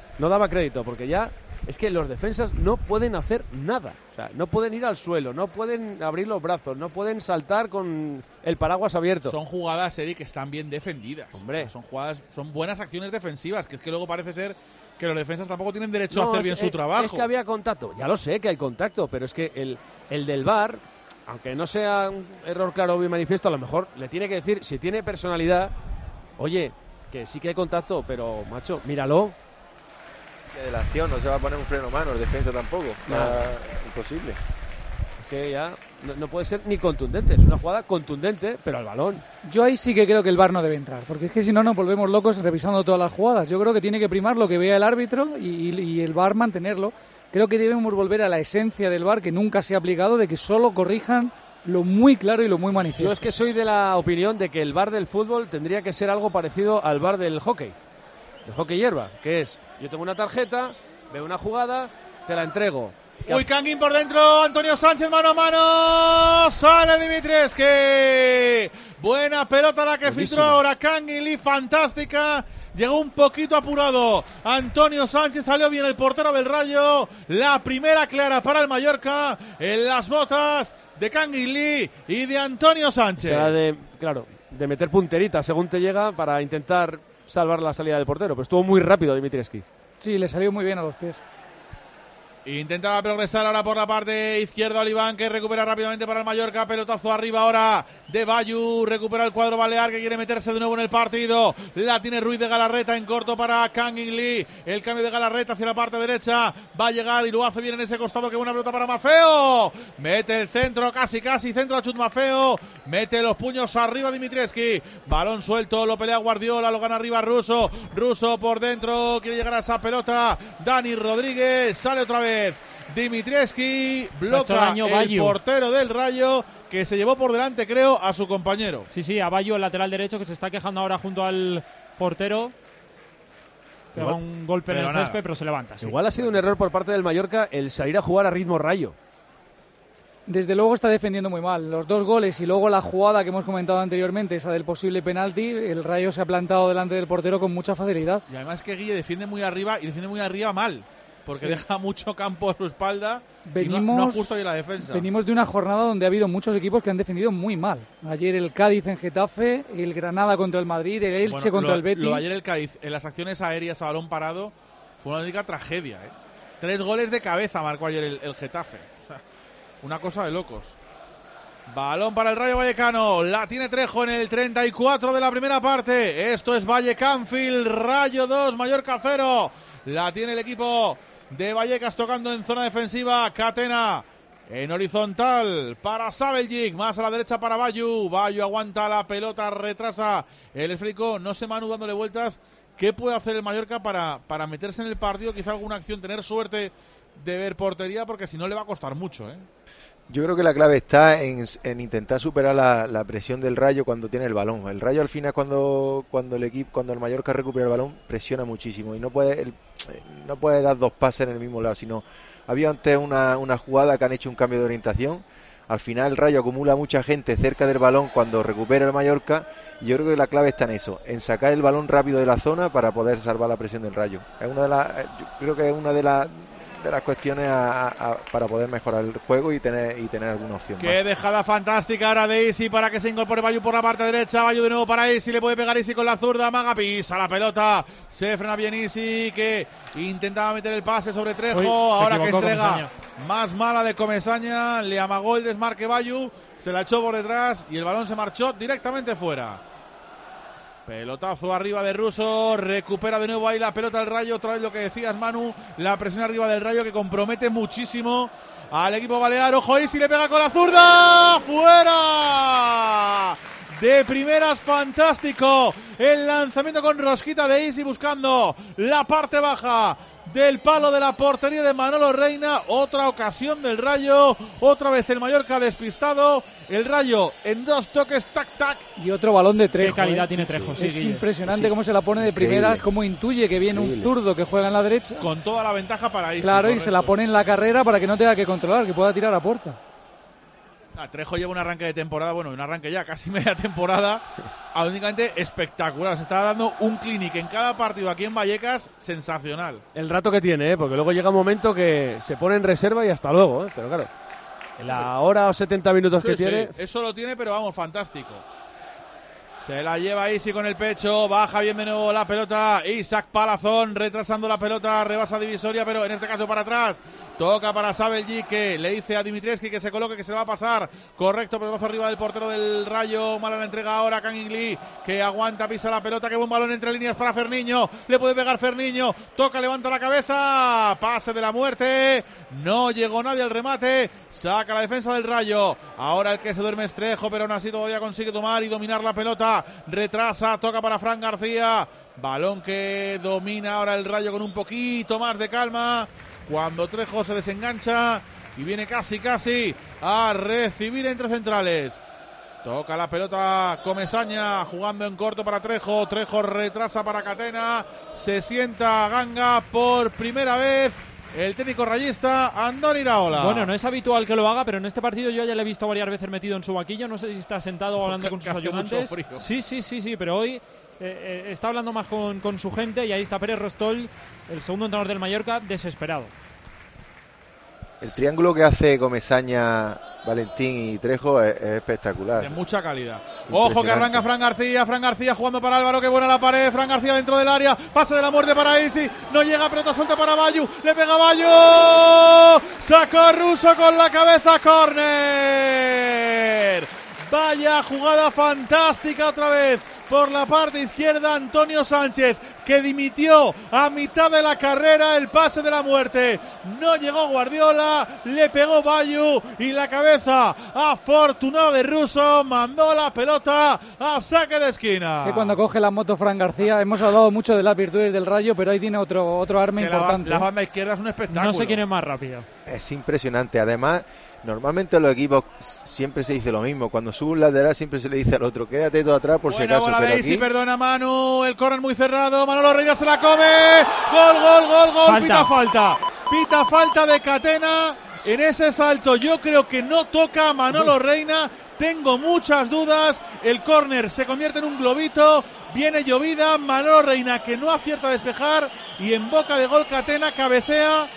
Speaker 3: porque ya es que los defensas no pueden hacer nada, o sea, no pueden ir al suelo, no pueden abrir los brazos, no pueden saltar con el paraguas abierto.
Speaker 2: Son jugadas, Eric, que están bien defendidas.
Speaker 3: Hombre,
Speaker 2: o sea, son buenas acciones defensivas, que es que luego parece ser que los defensas tampoco tienen derecho a hacer bien su trabajo.
Speaker 3: Es que había contacto, ya lo sé que hay contacto, pero es que el del VAR, aunque no sea un error claro y manifiesto, a lo mejor le tiene que decir, si tiene personalidad, oye, que sí que hay contacto, pero macho, míralo.
Speaker 8: De la acción no se va a poner un freno a mano, el defensa tampoco, imposible.
Speaker 3: Es que ya no puede ser ni contundente, es una jugada contundente, pero al balón.
Speaker 9: Yo ahí sí que creo que el VAR no debe entrar, porque es que si no nos volvemos locos revisando todas las jugadas. Yo creo que tiene que primar lo que vea el árbitro y el VAR mantenerlo. Creo que debemos volver a la esencia del VAR, que nunca se ha aplicado, de que solo corrijan lo muy claro y lo muy manifiesto.
Speaker 3: Yo es que soy de la opinión de que el VAR del fútbol tendría que ser algo parecido al VAR del hockey. El hockey hierba, que es, yo tengo una tarjeta, veo una jugada, te la entrego.
Speaker 2: Uy, Kangin por dentro, Antonio Sánchez mano a mano, sale Dimitrescu. Buena pelota la que filtró ahora Kangin Lee, fantástica. Llegó un poquito apurado Antonio Sánchez, salió bien el portero del Rayo. La primera clara para el Mallorca en las botas de Kangin Lee y de Antonio Sánchez.
Speaker 3: Será de meter punterita según te llega para intentar salvar la salida del portero, pero estuvo muy rápido Dimitrescu.
Speaker 9: Sí, le salió muy bien a los pies.
Speaker 2: Intentaba progresar ahora por la parte izquierda Oliván, que recupera rápidamente para el Mallorca. Pelotazo arriba ahora de Bayu. Recupera el cuadro balear, que quiere meterse de nuevo en el partido. La tiene Ruiz de Galarreta en corto para Kangin Lee. El cambio de Galarreta hacia la parte derecha. Va a llegar y lo hace bien en ese costado. Qué buena pelota para Maffeo. Mete el centro, casi centro a Chut Maffeo. Mete los puños arriba Dimitrescu. Balón suelto, lo pelea Guardiola, lo gana arriba Russo. Russo por dentro, quiere llegar a esa pelota. Dani Rodríguez, sale otra vez Dimitrescu, bloca el portero del Rayo, que se llevó por delante, creo, a su compañero.
Speaker 4: Sí, a Bayu, el lateral derecho, que se está quejando ahora junto al portero. Pega un golpe en el césped, pero se levanta. Sí.
Speaker 3: Igual ha sido un error por parte del Mallorca el salir a jugar a ritmo Rayo.
Speaker 9: Desde luego está defendiendo muy mal. Los dos goles y luego la jugada que hemos comentado anteriormente, esa del posible penalti, el Rayo se ha plantado delante del portero con mucha facilidad.
Speaker 2: Y además que Guille defiende muy arriba y defiende muy arriba mal. porque deja mucho campo a su espalda
Speaker 9: venimos,
Speaker 2: y no ajusta bien la defensa.
Speaker 9: Venimos de una jornada donde ha habido muchos equipos que han defendido muy mal. Ayer el Cádiz en Getafe, el Granada contra el Madrid, el Elche contra el Betis.
Speaker 2: Ayer el Cádiz, en las acciones aéreas a balón parado, fue una única tragedia. 3 goles de cabeza marcó ayer el Getafe. Una cosa de locos. Balón para el Rayo Vallecano, la tiene Trejo en el 34 de la primera parte. Esto es Vallecánfield, Rayo 2, Mallorca 0. La tiene el equipo de Vallecas tocando en zona defensiva. Catena en horizontal para Sabeljic, más a la derecha para Bayu. Bayu aguanta la pelota, retrasa el esférico. No sé, Manu, dándole vueltas. ¿Qué puede hacer el Mallorca para meterse en el partido? Quizá alguna acción, tener suerte de ver portería, porque si no le va a costar mucho,
Speaker 8: Yo creo que la clave está en intentar superar la presión del Rayo cuando tiene el balón. El Rayo al final cuando el Mallorca recupera el balón presiona muchísimo y no puede dar 2 pases en el mismo lado, sino había antes una jugada que han hecho un cambio de orientación. Al final el Rayo acumula mucha gente cerca del balón cuando recupera el Mallorca y yo creo que la clave está en eso, en sacar el balón rápido de la zona para poder salvar la presión del Rayo. Es yo creo que es una de las cuestiones para poder mejorar el juego y tener alguna opción.
Speaker 2: Qué dejada fantástica ahora de Isi para que se incorpore Bayu por la parte derecha. Bayu de nuevo para Isi, le puede pegar Isi con la zurda. Maga pisa la pelota, se frena bien Isi, que intentaba meter el pase sobre Trejo. Ahora que entrega Comesaña. Más mala de Comesaña, le amagó el desmarque Bayu, se la echó por detrás y el balón se marchó directamente fuera. Pelotazo arriba de Russo, recupera de nuevo ahí la pelota del Rayo, otra vez lo que decías, Manu, la presión arriba del Rayo que compromete muchísimo al equipo balear. Ojo ahí, si le pega con la zurda, ¡fuera! De primeras, fantástico el lanzamiento con rosquita de Isi buscando la parte baja del palo de la portería de Manolo Reina. Otra ocasión del Rayo, otra vez el Mallorca despistado, el Rayo en 2 toques, tac tac.
Speaker 9: Y otro balón de Trejo.
Speaker 4: Qué calidad tiene Trejo.
Speaker 9: Es impresionante cómo se la pone de primeras, cómo intuye que viene un zurdo que juega en la derecha.
Speaker 2: Con toda la ventaja para Isi.
Speaker 9: Claro,
Speaker 2: correcto.
Speaker 9: y se la pone en la carrera para que no tenga que controlar, que pueda tirar a puerta.
Speaker 2: Trejo lleva un arranque de temporada, bueno, un arranque ya casi media temporada, auténticamente espectacular. Se está dando un clinic en cada partido aquí en Vallecas, sensacional.
Speaker 3: El rato que tiene, porque luego llega un momento que se pone en reserva y hasta luego, pero claro, en la hora o 70 minutos que tiene.
Speaker 2: Eso lo tiene, pero vamos, fantástico. Se la lleva Isi con el pecho, baja bien de nuevo la pelota, Isaac Palazón retrasando la pelota, rebasa divisoria, pero en este caso para atrás. Toca para Sabeljic, que le dice a Dimitrievski que se coloque, que se va a pasar. Correcto, pelotazo arriba del portero del Rayo. Mala la entrega ahora Kangin Lee, que aguanta, pisa la pelota. Qué buen balón entre líneas para Ferniño. Le puede pegar Ferniño. Toca, levanta la cabeza. Pase de la muerte. No llegó nadie al remate. Saca la defensa del Rayo. Ahora el que se duerme es Trejo, pero aún así todavía consigue tomar y dominar la pelota. Retrasa, toca para Fran García. Balón que domina ahora el Rayo con un poquito más de calma. Cuando Trejo se desengancha y viene casi a recibir entre centrales. Toca la pelota Comesaña, jugando en corto para Trejo. Trejo retrasa para Catena. Se sienta Ganga por primera vez. El técnico rayista, Andoni Iraola.
Speaker 4: Bueno, no es habitual que lo haga, pero en este partido yo ya le he visto varias veces metido en su banquillo. No sé si está sentado hablando con sus ayudantes. Sí, pero hoy está hablando más con su gente y ahí está Pérez Rostol, el segundo entrenador del Mallorca, desesperado.
Speaker 8: El triángulo que hace Comesaña, Valentín y Trejo es espectacular.
Speaker 2: De mucha calidad. Ojo que arranca Fran García jugando para Álvaro, que buena la pared. Fran García dentro del área, pase de la muerte para Isi. No llega, pelota suelta para Bayu. Le pega Bayu. Sacó Russo con la cabeza, córner. Vaya jugada fantástica otra vez. Por la parte izquierda, Antonio Sánchez, que dimitió a mitad de la carrera. El pase de la muerte. No llegó Guardiola, le pegó Bayu y la cabeza afortunada de Russo mandó la pelota a saque de esquina.
Speaker 9: Que cuando coge la moto Fran García, hemos hablado mucho de las virtudes del Rayo, pero ahí tiene otro arma importante.
Speaker 2: La banda izquierda es un espectáculo.
Speaker 4: No sé quién es más rápido.
Speaker 8: Es impresionante. Además, normalmente en los equipos siempre se dice lo mismo. Cuando sube un lateral siempre se le dice al otro, quédate todo atrás por si acaso.
Speaker 2: Bola
Speaker 8: pero
Speaker 2: de Isi,
Speaker 8: aquí...
Speaker 2: perdona Manu, el córner muy cerrado, Manolo Reina se la come. Gol, pita falta de Catena en ese salto. Yo creo que no toca a Manolo Reina, tengo muchas dudas. El córner se convierte en un globito, viene llovida, Manolo Reina que no acierta a despejar y en boca de gol Catena cabecea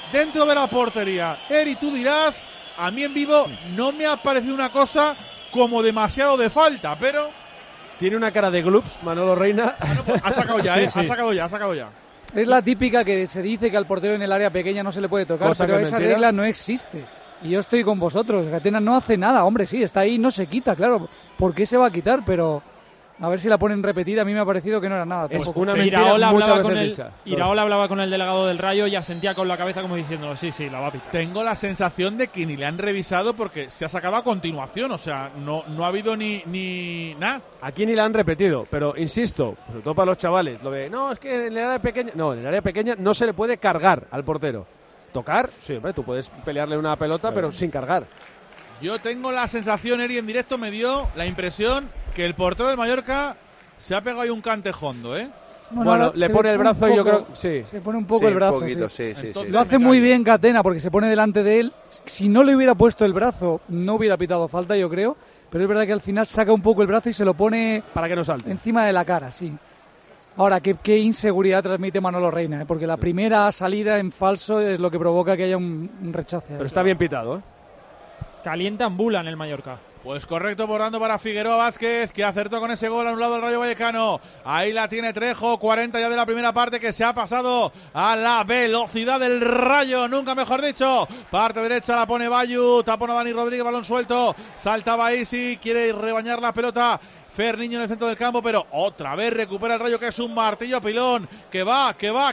Speaker 2: dentro de la portería. Eri, tú dirás, a mí en vivo no me ha parecido una cosa como demasiado de falta, pero...
Speaker 3: Tiene una cara de gloops, Manolo Reina.
Speaker 2: Bueno, pues ha sacado ya,
Speaker 3: Sí.
Speaker 2: Ha sacado ya.
Speaker 9: Es la típica que se dice que al portero en el área pequeña no se le puede tocar,
Speaker 3: Cosa
Speaker 9: pero
Speaker 3: que
Speaker 9: esa
Speaker 3: mentira.
Speaker 9: regla no existe. Y yo estoy con vosotros. Atenas no hace nada, hombre, sí, está ahí, no se quita, claro. ¿Por qué se va a quitar? Pero a ver si la ponen repetida. A mí me ha parecido que no era nada.
Speaker 3: Es
Speaker 9: tampoco.
Speaker 3: una mentira
Speaker 4: Iraola
Speaker 3: muchas
Speaker 4: hablaba,
Speaker 3: veces dicha.
Speaker 4: Iraola hablaba con el delegado del Rayo y asentía con la cabeza como diciendo, sí, la va a pitar.
Speaker 2: Tengo la sensación de que ni le han revisado porque se ha sacado a continuación, o sea, no ha habido ni nada.
Speaker 3: Aquí ni la han repetido, pero insisto, sobre todo para los chavales, lo de, no, es que en el área pequeña, en el área pequeña no se le puede cargar al portero. Tocar, sí, hombre, tú puedes pelearle una pelota, pero sin cargar.
Speaker 2: Yo tengo la sensación, Eri, en directo me dio la impresión que el portero del Mallorca se ha pegado ahí un cantejondo, ¿eh?
Speaker 3: Bueno, le
Speaker 9: se
Speaker 3: pone el brazo y yo creo... Sí.
Speaker 9: Se pone un poco el brazo.
Speaker 8: Un poquito,
Speaker 9: sí.
Speaker 8: sí.
Speaker 9: Lo hace muy bien Catena porque se pone delante de él. Si no le hubiera puesto el brazo, no hubiera pitado falta, yo creo. Pero es verdad que al final saca un poco el brazo y se lo pone
Speaker 3: para que no salte
Speaker 9: encima de la cara, sí. Ahora, qué inseguridad transmite Manolo Reina, ¿eh? Porque la primera salida en falso es lo que provoca que haya un rechace.
Speaker 3: Pero está bien pitado, ¿eh?
Speaker 4: Calientan Bula en el Mallorca.
Speaker 2: Pues correcto, por dando para Figueroa Vázquez, que acertó con ese gol anulado del Rayo Vallecano. Ahí la tiene Trejo, 40 ya de la primera parte, que se ha pasado a la velocidad del Rayo, nunca mejor dicho. Parte derecha la pone Bayu, tapón a Dani Rodríguez, balón suelto. Saltaba Isi, quiere rebañar la pelota Fer Niño en el centro del campo, pero otra vez recupera el Rayo, que es un martillo pilón, que va,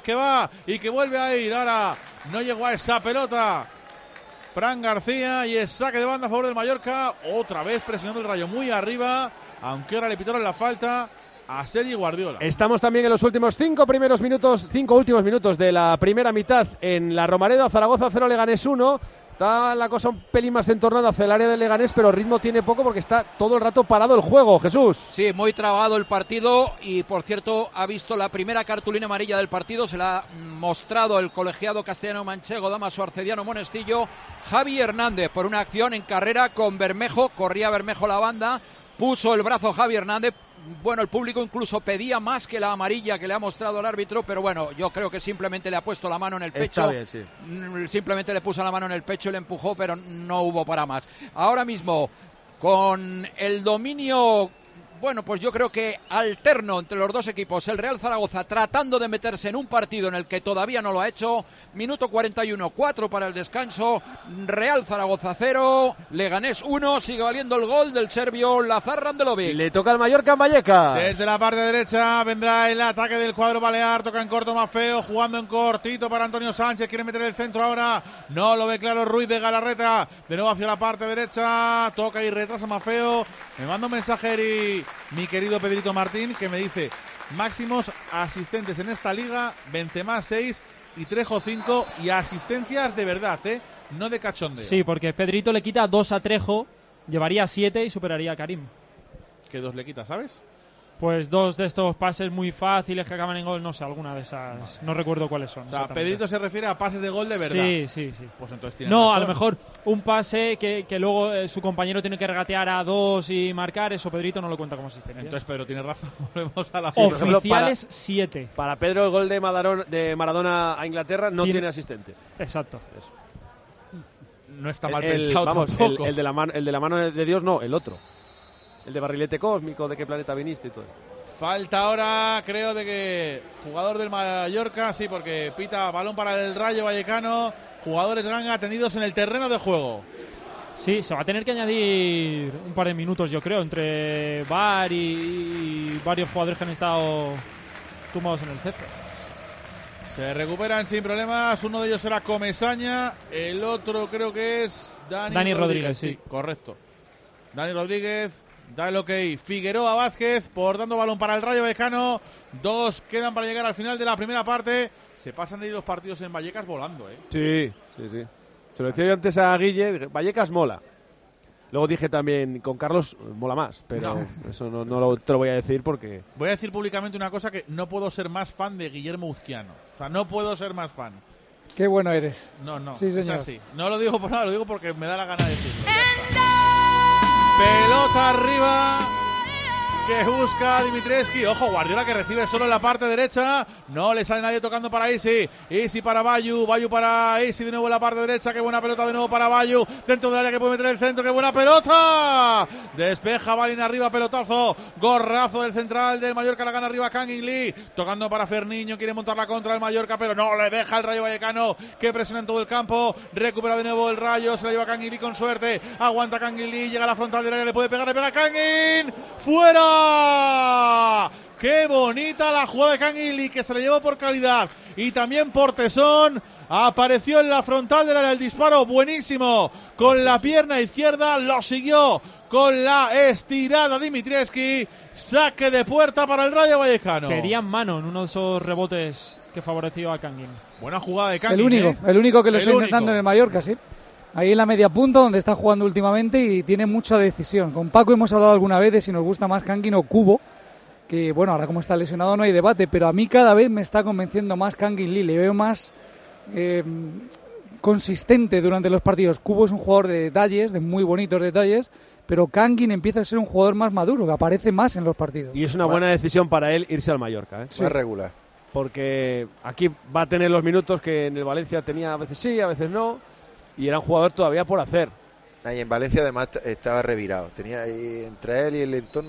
Speaker 2: y que vuelve a ir. Ahora no llegó a esa pelota Fran García, y es saque de banda a favor del Mallorca. Otra vez presionando el Rayo muy arriba, aunque ahora le pitaron la falta a Sergi Guardiola.
Speaker 3: Estamos también en los últimos 5 últimos minutos de la primera mitad en la Romareda. Zaragoza 0, Leganés 1. Está la cosa un pelín más entornada hacia el área del Leganés, pero ritmo tiene poco porque está todo el rato parado el juego, Jesús.
Speaker 5: Sí, muy trabado el partido y, por cierto, ha visto la primera cartulina amarilla del partido. Se la ha mostrado el colegiado castellano-manchego Damaso Arcediano Monestillo, Javi Hernández, por una acción en carrera con Bermejo. Corría Bermejo la banda, puso el brazo Javi Hernández. Bueno, el público incluso pedía más que la amarilla que le ha mostrado el árbitro, pero bueno, yo creo que simplemente le ha puesto la mano en el pecho.
Speaker 3: Está bien, sí.
Speaker 5: Simplemente le puso la mano en el pecho y le empujó, pero no hubo para más. Ahora mismo, con el dominio, bueno, pues yo creo que alterno entre los dos equipos, el Real Zaragoza tratando de meterse en un partido en el que todavía no lo ha hecho. Minuto 41, 4 para el descanso. Real Zaragoza 0, Leganés 1. Sigue valiendo el gol del serbio Lazar Randelovic.
Speaker 3: Le toca al Mallorca en Vallecas.
Speaker 2: Desde la parte derecha vendrá el ataque del cuadro balear. Toca en corto Mafeo, jugando en cortito para Antonio Sánchez. Quiere meter el centro ahora. No lo ve claro Ruiz de Galarreta. De nuevo hacia la parte derecha. Toca y retrasa Mafeo. Me manda un mensaje, Eri, mi querido Pedrito Martín, que me dice: máximos asistentes en esta liga, Benzema 6 y Trejo 5, y asistencias de verdad, no de cachondeo.
Speaker 4: Sí, porque Pedrito le quita 2 a Trejo, llevaría 7 y superaría a Karim.
Speaker 2: ¿Qué 2 le quita, sabes?
Speaker 4: Pues 2 de estos pases muy fáciles que acaban en gol, no sé, alguna de esas, no recuerdo cuáles son.
Speaker 2: O sea, Pedrito se refiere a pases de gol de verdad.
Speaker 4: Sí.
Speaker 2: Pues entonces tiene
Speaker 4: no,
Speaker 2: razón.
Speaker 4: a lo mejor un pase que luego su compañero tiene que regatear a 2 y marcar, eso Pedrito no lo cuenta como asistencia.
Speaker 2: Entonces Pedro tiene razón, volvemos a la
Speaker 4: oficiales 7.
Speaker 3: Para Pedro el gol de Maradona a Inglaterra no tiene asistente.
Speaker 4: Exacto.
Speaker 3: Eso.
Speaker 2: No está mal pensado tampoco.
Speaker 3: El de la mano de Dios no, el otro. El de barrilete cósmico, de qué planeta viniste y todo esto.
Speaker 2: Falta ahora, creo, de que jugador del Mallorca, sí, porque pita balón para el Rayo Vallecano. Jugadores Ganga atendidos en el terreno de juego.
Speaker 4: Sí, se va a tener que añadir un par de minutos, yo creo, entre VAR y varios jugadores que han estado tumbados en el césped.
Speaker 2: Se recuperan sin problemas. Uno de ellos será Comesaña, el otro creo que es Dani
Speaker 4: Rodríguez, sí.
Speaker 2: Correcto. Dani Rodríguez da el ok. Figueroa Vázquez por dando balón para el Rayo Vallecano. 2 quedan para llegar al final de la primera parte. Se pasan de ahí los partidos en Vallecas volando,
Speaker 3: Sí. Se lo decía yo antes a Guille, Vallecas mola. Luego dije también, con Carlos mola más, pero no. Eso no te lo voy a decir porque...
Speaker 2: Voy a decir públicamente una cosa, que no puedo ser más fan de Guillermo Uzquiano. O sea, no puedo ser más fan.
Speaker 9: Qué bueno eres.
Speaker 2: No,
Speaker 9: sí,
Speaker 2: es
Speaker 9: señor.
Speaker 2: así. No lo digo por nada, lo digo porque me da la gana de decirlo. Pelota arriba. que busca Dimitrescu. Ojo, Guardiola que recibe solo en la parte derecha. No le sale nadie tocando para Isi. Isi para Bayu. Bayu para Isi de nuevo en la parte derecha. Qué buena pelota de nuevo para Bayu. Dentro del área que puede meter el centro. Qué buena pelota. Despeja Balin arriba. Pelotazo. Gorrazo del central del Mallorca. La gana arriba Kangin Lee. Tocando para Ferniño. Quiere montar la contra del Mallorca, pero no le deja el Rayo Vallecano, que presiona en todo el campo. Recupera de nuevo el Rayo. Se la lleva Kangin Lee con suerte. Aguanta Kangin Lee. Llega a la frontal del área. Le puede pegar. Le pega Kangin. ¡Fuera! ¡Qué bonita la jugada de Kangin Lee, que se le llevó por calidad y también por tesón! Apareció en la frontal del área el disparo, buenísimo, con la pierna izquierda, lo siguió con la estirada Dimitrescu. Saque de puerta para el Rayo Vallecano.
Speaker 4: Querían mano en uno de esos rebotes que favoreció a Kangin.
Speaker 2: Buena jugada de Kangin.
Speaker 9: El único que lo está intentando en el Mallorca, sí. Ahí en la media punta, donde está jugando últimamente, y tiene mucha decisión. Con Paco hemos hablado alguna vez de si nos gusta más Kangin o Cubo, que bueno, ahora como está lesionado no hay debate, pero a mí cada vez me está convenciendo más Kangin Lee. Le veo más consistente durante los partidos. Cubo es un jugador de detalles, de muy bonitos detalles, pero Kangin empieza a ser un jugador más maduro, que aparece más en los partidos.
Speaker 3: Y es una buena decisión para él irse al Mallorca, ¿eh?
Speaker 8: Sí. Más regular.
Speaker 3: Porque aquí va a tener los minutos que en el Valencia tenía, a veces sí, a veces no, y era un jugador todavía por hacer.
Speaker 8: Y en Valencia además estaba revirado. Tenía ahí, entre él y el entorno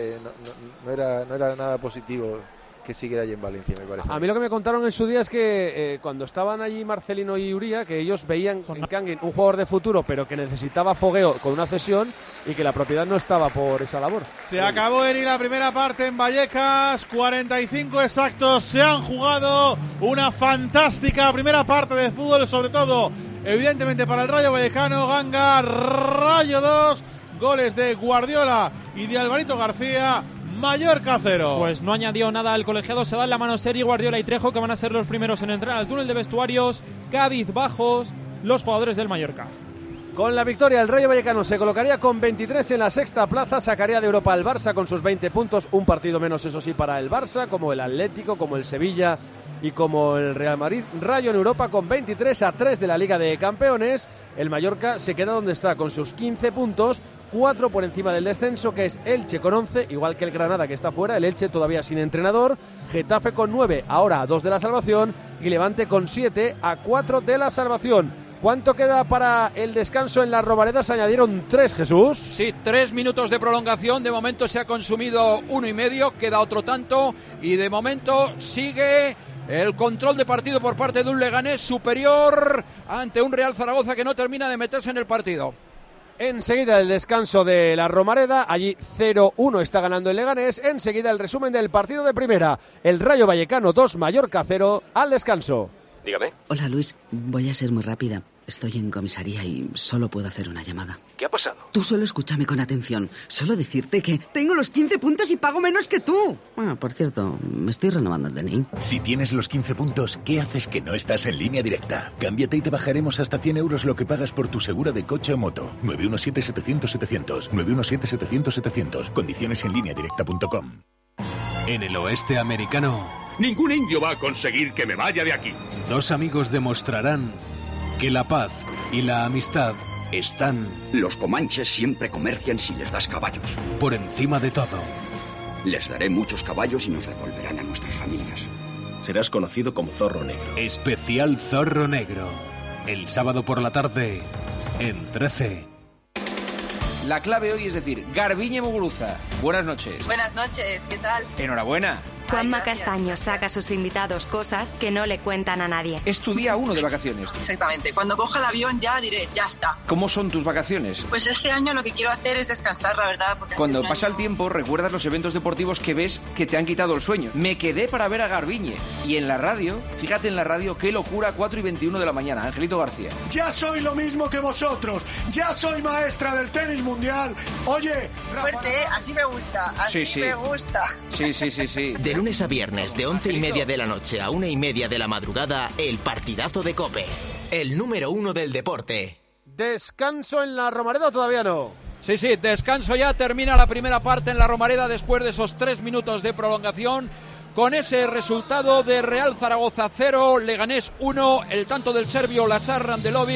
Speaker 8: no era nada positivo que siguiera allí en Valencia, me parece.
Speaker 3: A mí lo que me contaron en su día es que cuando estaban allí Marcelino y Uría, que ellos veían en Kangin un jugador de futuro, pero que necesitaba fogueo con una cesión y que la propiedad no estaba por esa labor.
Speaker 2: Se acabó la primera parte en Vallecas, 45 exactos se han jugado. Una fantástica primera parte de fútbol, sobre todo evidentemente para el Rayo Vallecano. Ganga, Rayo 2, goles de Guardiola y de Alvarito García. Mallorca 0.
Speaker 4: Pues no añadió nada al colegiado. Se dan la mano Seri, Guardiola y Trejo, que van a ser los primeros en entrar al túnel de vestuarios. Cádiz bajos los jugadores del Mallorca.
Speaker 3: Con la victoria, el Rayo Vallecano se colocaría con 23 en la sexta plaza, sacaría de Europa al Barça con sus 20 puntos, un partido menos eso sí para el Barça, como el Atlético, como el Sevilla y como el Real Madrid. Rayo en Europa con 23 a 3 de la Liga de Campeones. El Mallorca se queda donde está con sus 15 puntos, 4 por encima del descenso, que es Elche con 11, igual que el Granada que está fuera, el Elche todavía sin entrenador, Getafe con 9, ahora a 2 de la salvación, y Levante con 7 a 4 de la salvación. ¿Cuánto queda para el descanso en la Romareda? Se añadieron 3, Jesús.
Speaker 5: Sí, 3 minutos de prolongación. De momento se ha consumido 1,5. Queda otro tanto. Y de momento sigue el control de partido por parte de un Leganés superior ante un Real Zaragoza que no termina de meterse en el partido.
Speaker 3: Enseguida el descanso de la Romareda. Allí 0-1 está ganando el Leganés. Enseguida el resumen del partido de primera. El Rayo Vallecano 2, Mallorca 0 al descanso.
Speaker 13: Dígame.
Speaker 14: Hola Luis, voy a ser muy rápida. Estoy en comisaría y solo puedo hacer una llamada.
Speaker 13: ¿Qué ha pasado?
Speaker 14: Tú solo escúchame con atención. Solo decirte que tengo los 15 puntos y pago menos que tú. Ah, por cierto, me estoy renovando el DNI.
Speaker 15: Si tienes los 15 puntos, ¿qué haces que no estás en Línea Directa? Cámbiate y te bajaremos hasta 100 euros lo que pagas por tu segura de coche o moto. 917-700-700. 917-700-700. Condiciones en lineadirecta.com.
Speaker 16: En el oeste americano,
Speaker 17: ningún indio va a conseguir que me vaya de aquí.
Speaker 16: Dos amigos demostrarán que la paz y la amistad están...
Speaker 17: Los comanches siempre comercian si les das caballos.
Speaker 16: Por encima de todo.
Speaker 17: Les daré muchos caballos y nos devolverán a nuestras familias.
Speaker 15: Serás conocido como Zorro Negro.
Speaker 16: Especial Zorro Negro. El sábado por la tarde, en 13.
Speaker 18: La clave hoy es decir, Garbiñe Muguruza. Buenas noches.
Speaker 19: Buenas noches, ¿qué tal?
Speaker 18: Enhorabuena.
Speaker 20: Juanma Castaño saca a sus invitados cosas que no le cuentan a nadie.
Speaker 18: Es tu día 1 de vacaciones.
Speaker 19: Exactamente. Cuando coja el avión ya diré, ya está.
Speaker 18: ¿Cómo son tus vacaciones?
Speaker 19: Pues este año lo que quiero hacer es descansar, la verdad.
Speaker 18: Cuando pasa el tiempo, recuerdas los eventos deportivos que ves que te han quitado el sueño. Me quedé para ver a Garbiñe. Y en la radio, fíjate en la radio, qué locura, 4:21 de la mañana. Angelito García.
Speaker 1: Ya soy lo mismo que vosotros. Ya soy maestra del tenis mundial. Oye,
Speaker 19: fuerte, así me gusta. Así
Speaker 18: sí.
Speaker 19: Me gusta.
Speaker 18: Sí.
Speaker 12: De lunes a viernes, de 11:30 de la noche a 1:30 de la madrugada, el partidazo de COPE. El número 1 del deporte.
Speaker 3: ¿Descanso en la Romareda o todavía no?
Speaker 5: Sí, descanso ya. Termina la primera parte en la Romareda después de esos 3 minutos de prolongación. Con ese resultado de Real Zaragoza 0, Leganés 1, el tanto del serbio Lazar Randelovic,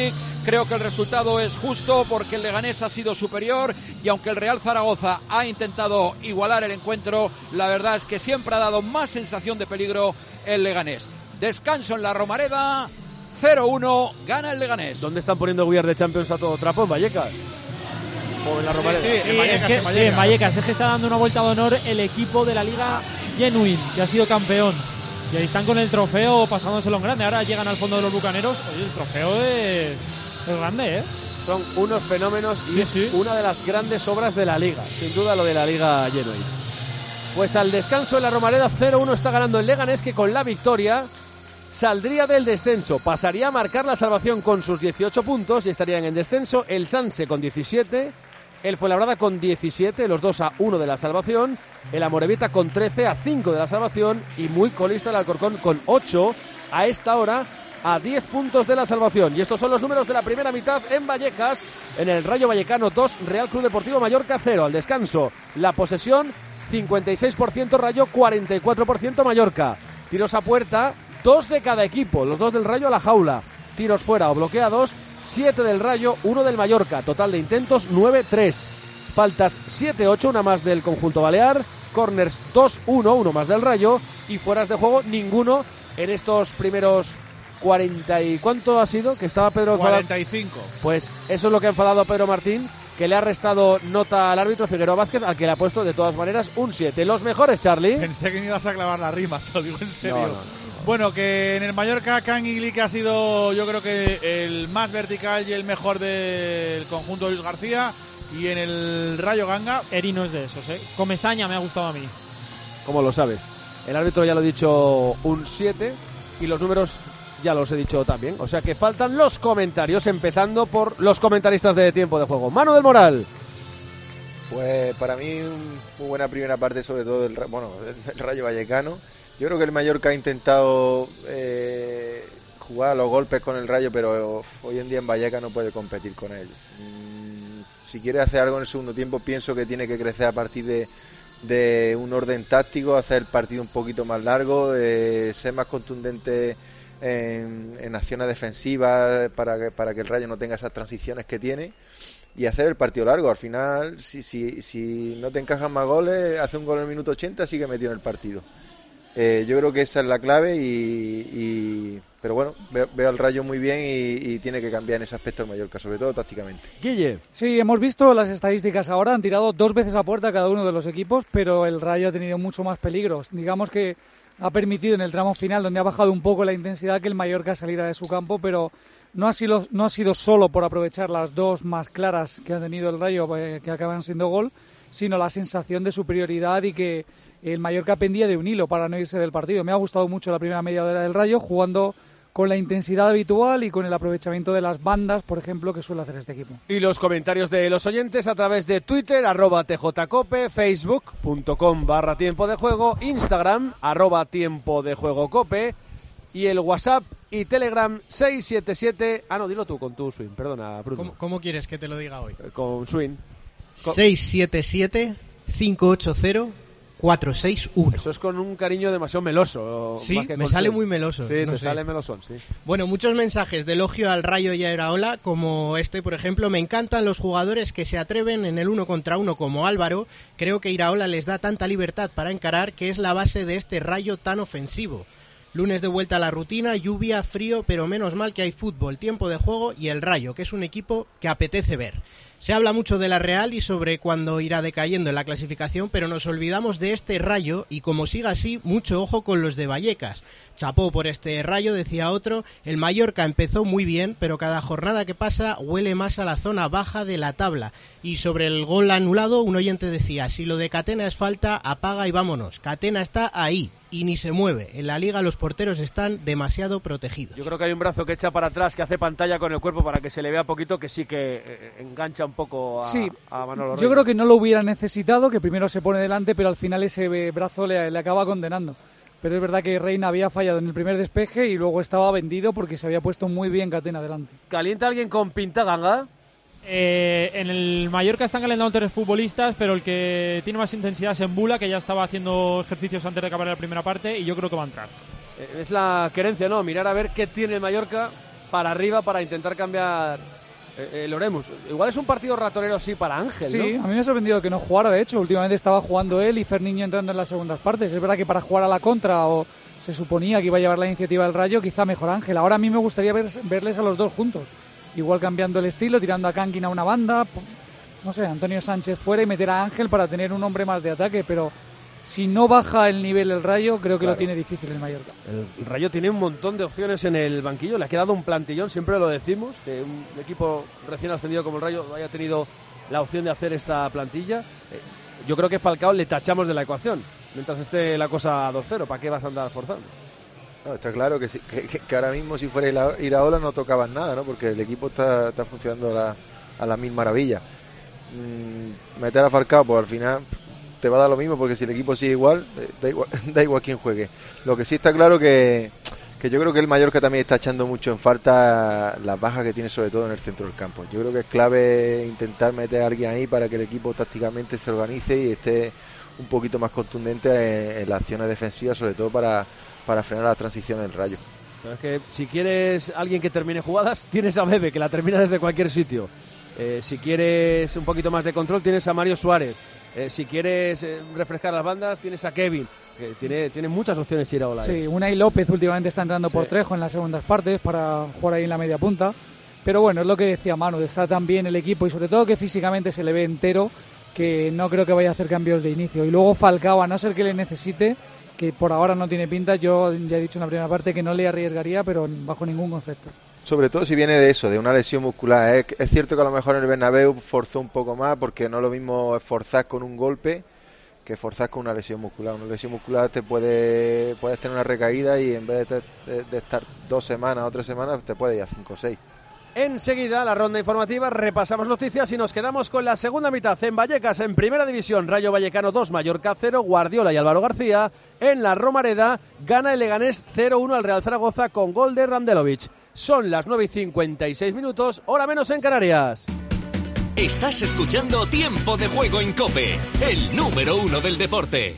Speaker 5: creo que el resultado es justo porque el Leganés ha sido superior y aunque el Real Zaragoza ha intentado igualar el encuentro, la verdad es que siempre ha dado más sensación de peligro el Leganés. Descanso en la Romareda, 0-1, gana el Leganés.
Speaker 3: ¿Dónde están poniendo el We Are the Champions a todo trapo? ¿En Vallecas? ¿O en la Romareda?
Speaker 4: Sí, en Vallecas. Es que está dando una vuelta de honor el equipo de la Liga Genuine, que ha sido campeón. Y ahí están con el trofeo pasándoselo en grande. Ahora llegan al fondo de los bucaneros. Oye, el trofeo es grande, ¿eh?
Speaker 3: Son unos fenómenos y es una de las grandes obras de la Liga. Sin duda lo de la Liga Genuine. Pues al descanso en la Romareda 0-1 está ganando el Leganés, que con la victoria saldría del descenso. Pasaría a marcar la salvación con sus 18 puntos y estarían en descenso el Sanse con 17, el Fuenlabrada con 17, los dos a 1 de la salvación, el Amorebieta con 13 a 5 de la salvación y muy colista el Alcorcón con 8 a esta hora a 10 puntos de la salvación. Y estos son los números de la primera mitad en Vallecas. En el Rayo Vallecano 2, Real Club Deportivo Mallorca 0. Al descanso, la posesión 56% Rayo, 44% Mallorca. Tiros a puerta, 2 de cada equipo, los 2 del Rayo a la jaula. Tiros fuera o bloqueados, 7 del Rayo, 1 del Mallorca. Total de intentos 9-3. Faltas 7-8, una más del conjunto balear. Corners 2-1, uno más del Rayo. Y fueras de juego ninguno en estos primeros 40 y... ¿Cuánto ha sido? Que estaba Pedro
Speaker 2: 45.
Speaker 3: Pues eso es lo que ha enfadado a Pedro Martín, que le ha restado nota al árbitro Figueroa Vázquez, al que le ha puesto de todas maneras un 7. Los mejores, Charlie.
Speaker 2: Pensé que me ibas a clavar la rima, te lo digo en serio.
Speaker 3: No.
Speaker 2: Bueno, que en el Mallorca Can Glick ha sido, yo creo que el más vertical y el mejor del conjunto de Luis García. Y en el Rayo Ganga,
Speaker 4: Eri no es de esos, ¿eh? Comesaña me ha gustado a mí.
Speaker 3: ¿Cómo lo sabes? El árbitro ya lo he dicho, un 7, y los números ya los he dicho también. O sea que faltan los comentarios, empezando por los comentaristas de Tiempo de Juego. Manu del Moral.
Speaker 8: Pues para mí muy buena primera parte, sobre todo del Rayo Vallecano. Yo creo que el Mallorca ha intentado jugar a los golpes con el Rayo, pero hoy en día en Vallecas no puede competir con ellos. Si quiere hacer algo en el segundo tiempo, pienso que tiene que crecer a partir de un orden táctico, hacer el partido un poquito más largo, ser más contundente en acciones defensivas para que el Rayo no tenga esas transiciones que tiene y hacer el partido largo. Al final, si no te encajan más goles, hace un gol en el minuto 80, sigue metido en el partido. Yo creo que esa es la clave pero bueno, veo al Rayo muy bien y tiene que cambiar en ese aspecto el Mallorca, sobre todo tácticamente.
Speaker 3: Guille.
Speaker 9: Sí, hemos visto las estadísticas ahora, han tirado 2 veces a puerta cada uno de los equipos, pero el Rayo ha tenido mucho más peligros. Digamos que ha permitido en el tramo final, donde ha bajado un poco la intensidad, que el Mallorca saliera de su campo, pero no ha sido solo por aprovechar las 2 más claras que ha tenido el Rayo, que acaban siendo gol, sino la sensación de superioridad y que el Mallorca pendía de un hilo para no irse del partido. Me ha gustado mucho la primera media hora del Rayo, jugando con la intensidad habitual y con el aprovechamiento de las bandas, por ejemplo, que suele hacer este equipo.
Speaker 3: Y los comentarios de los oyentes a través de Twitter, @tjcope, facebook.com/tiempo de juego, Instagram, @tiempo de juego cope, y el WhatsApp y Telegram 677... Ah, no, dilo tú con tu swing, perdona, Bruno.
Speaker 13: ¿Cómo quieres que te lo diga hoy?
Speaker 3: Con swing.
Speaker 13: 677-580-461.
Speaker 3: Eso es con un cariño demasiado meloso.
Speaker 13: Sí, me sale muy meloso.
Speaker 3: Sí, no sale melosón, sí.
Speaker 13: Bueno, muchos mensajes de elogio al Rayo y a Iraola, como este, por ejemplo. Me encantan los jugadores que se atreven en el 1 contra 1 como Álvaro. Creo que Iraola les da tanta libertad para encarar, que es la base de este Rayo tan ofensivo. Lunes de vuelta a la rutina, lluvia, frío, pero menos mal que hay fútbol, tiempo de juego y el Rayo, que es un equipo que apetece ver. Se habla mucho de la Real y sobre cuándo irá decayendo en la clasificación, pero nos olvidamos de este Rayo y como siga así, mucho ojo con los de Vallecas. Chapó por este Rayo, decía otro. El Mallorca empezó muy bien, pero cada jornada que pasa huele más a la zona baja de la tabla. Y sobre el gol anulado, un oyente decía, si lo de Catena es falta, apaga y vámonos. Catena está ahí y ni se mueve. En la Liga los porteros están demasiado protegidos.
Speaker 3: Yo creo que hay un brazo que echa para atrás, que hace pantalla con el cuerpo para que se le vea poquito, que sí que engancha un poco a Manolo Reyes.
Speaker 9: Yo creo que no lo hubiera necesitado, que primero se pone delante, pero al final ese brazo le acaba condenando. Pero es verdad que Reina había fallado en el primer despeje y luego estaba vendido porque se había puesto muy bien Catena delante.
Speaker 3: ¿Calienta alguien con pinta ganga?
Speaker 4: En el Mallorca están calentando 3 futbolistas, pero el que tiene más intensidad es Embula, que ya estaba haciendo ejercicios antes de acabar la primera parte, y yo creo que va a entrar.
Speaker 3: Es la querencia, ¿no? Mirar a ver qué tiene el Mallorca para arriba para intentar cambiar Loremus, igual es un partido ratonero así para Ángel,
Speaker 9: Sí,
Speaker 3: ¿no?
Speaker 9: a mí me ha sorprendido que no jugara, de hecho. Últimamente estaba jugando él y Ferniño entrando en las segundas partes. Es verdad que para jugar a la contra o se suponía que iba a llevar la iniciativa del Rayo, quizá mejor Ángel. Ahora a mí me gustaría verles a los dos juntos. Igual cambiando el estilo, tirando a Kankin a una banda, no sé, Antonio Sánchez fuera y meter a Ángel para tener un hombre más de ataque, pero si no baja el nivel el Rayo, creo que lo tiene difícil el Mallorca.
Speaker 3: El Rayo tiene un montón de opciones en el banquillo, le ha quedado un plantillón, siempre lo decimos, que un equipo recién ascendido como el Rayo haya tenido la opción de hacer esta plantilla. Yo creo que Falcao le tachamos de la ecuación, mientras esté la cosa 2-0, ¿para qué vas a andar forzando?
Speaker 8: No, está claro que ahora mismo si fuera Iraola no tocaban nada, ¿no? Porque el equipo está funcionando a las mil maravillas. Meter a Falcao, pues al final te va a dar lo mismo, porque si el equipo sigue igual, da igual quién juegue. Lo que sí está claro que yo creo que el Mallorca también está echando mucho en falta las bajas que tiene, sobre todo en el centro del campo. Yo creo que es clave intentar meter a alguien ahí para que el equipo tácticamente se organice y esté un poquito más contundente en las acciones defensivas, sobre todo para frenar la transición en el Rayo.
Speaker 3: Pero es que si quieres alguien que termine jugadas, tienes a Bebe, que la termina desde cualquier sitio. Si quieres un poquito más de control, tienes a Mario Suárez. Si quieres refrescar las bandas, tienes a Kevin. Tiene muchas opciones Iraola.
Speaker 9: Sí, Unai López últimamente está entrando por Trejo en las segundas partes para jugar ahí en la media punta. Pero bueno, es lo que decía Manu, está tan bien el equipo y sobre todo que físicamente se le ve entero, que no creo que vaya a hacer cambios de inicio. Y luego Falcao, a no ser que le necesite, que por ahora no tiene pinta, yo ya he dicho en la primera parte que no le arriesgaría, pero bajo ningún concepto.
Speaker 8: Sobre todo si viene de eso, de una lesión muscular. Es cierto que a lo mejor en el Bernabéu forzó un poco más, porque no es lo mismo esforzar con un golpe que forzar con una lesión muscular. Una lesión muscular puedes tener una recaída y en vez de estar 2 semanas o 3 semanas, te puede ir a 5 o 6.
Speaker 3: Enseguida, la ronda informativa, repasamos noticias y nos quedamos con la segunda mitad en Vallecas, en Primera División. Rayo Vallecano 2, Mallorca 0, Guardiola y Álvaro García. En la Romareda gana el Leganés 0-1 al Real Zaragoza con gol de Randelovic. Son las 9:56, hora menos en Canarias.
Speaker 21: Estás escuchando Tiempo de Juego en COPE, el número 1 del deporte.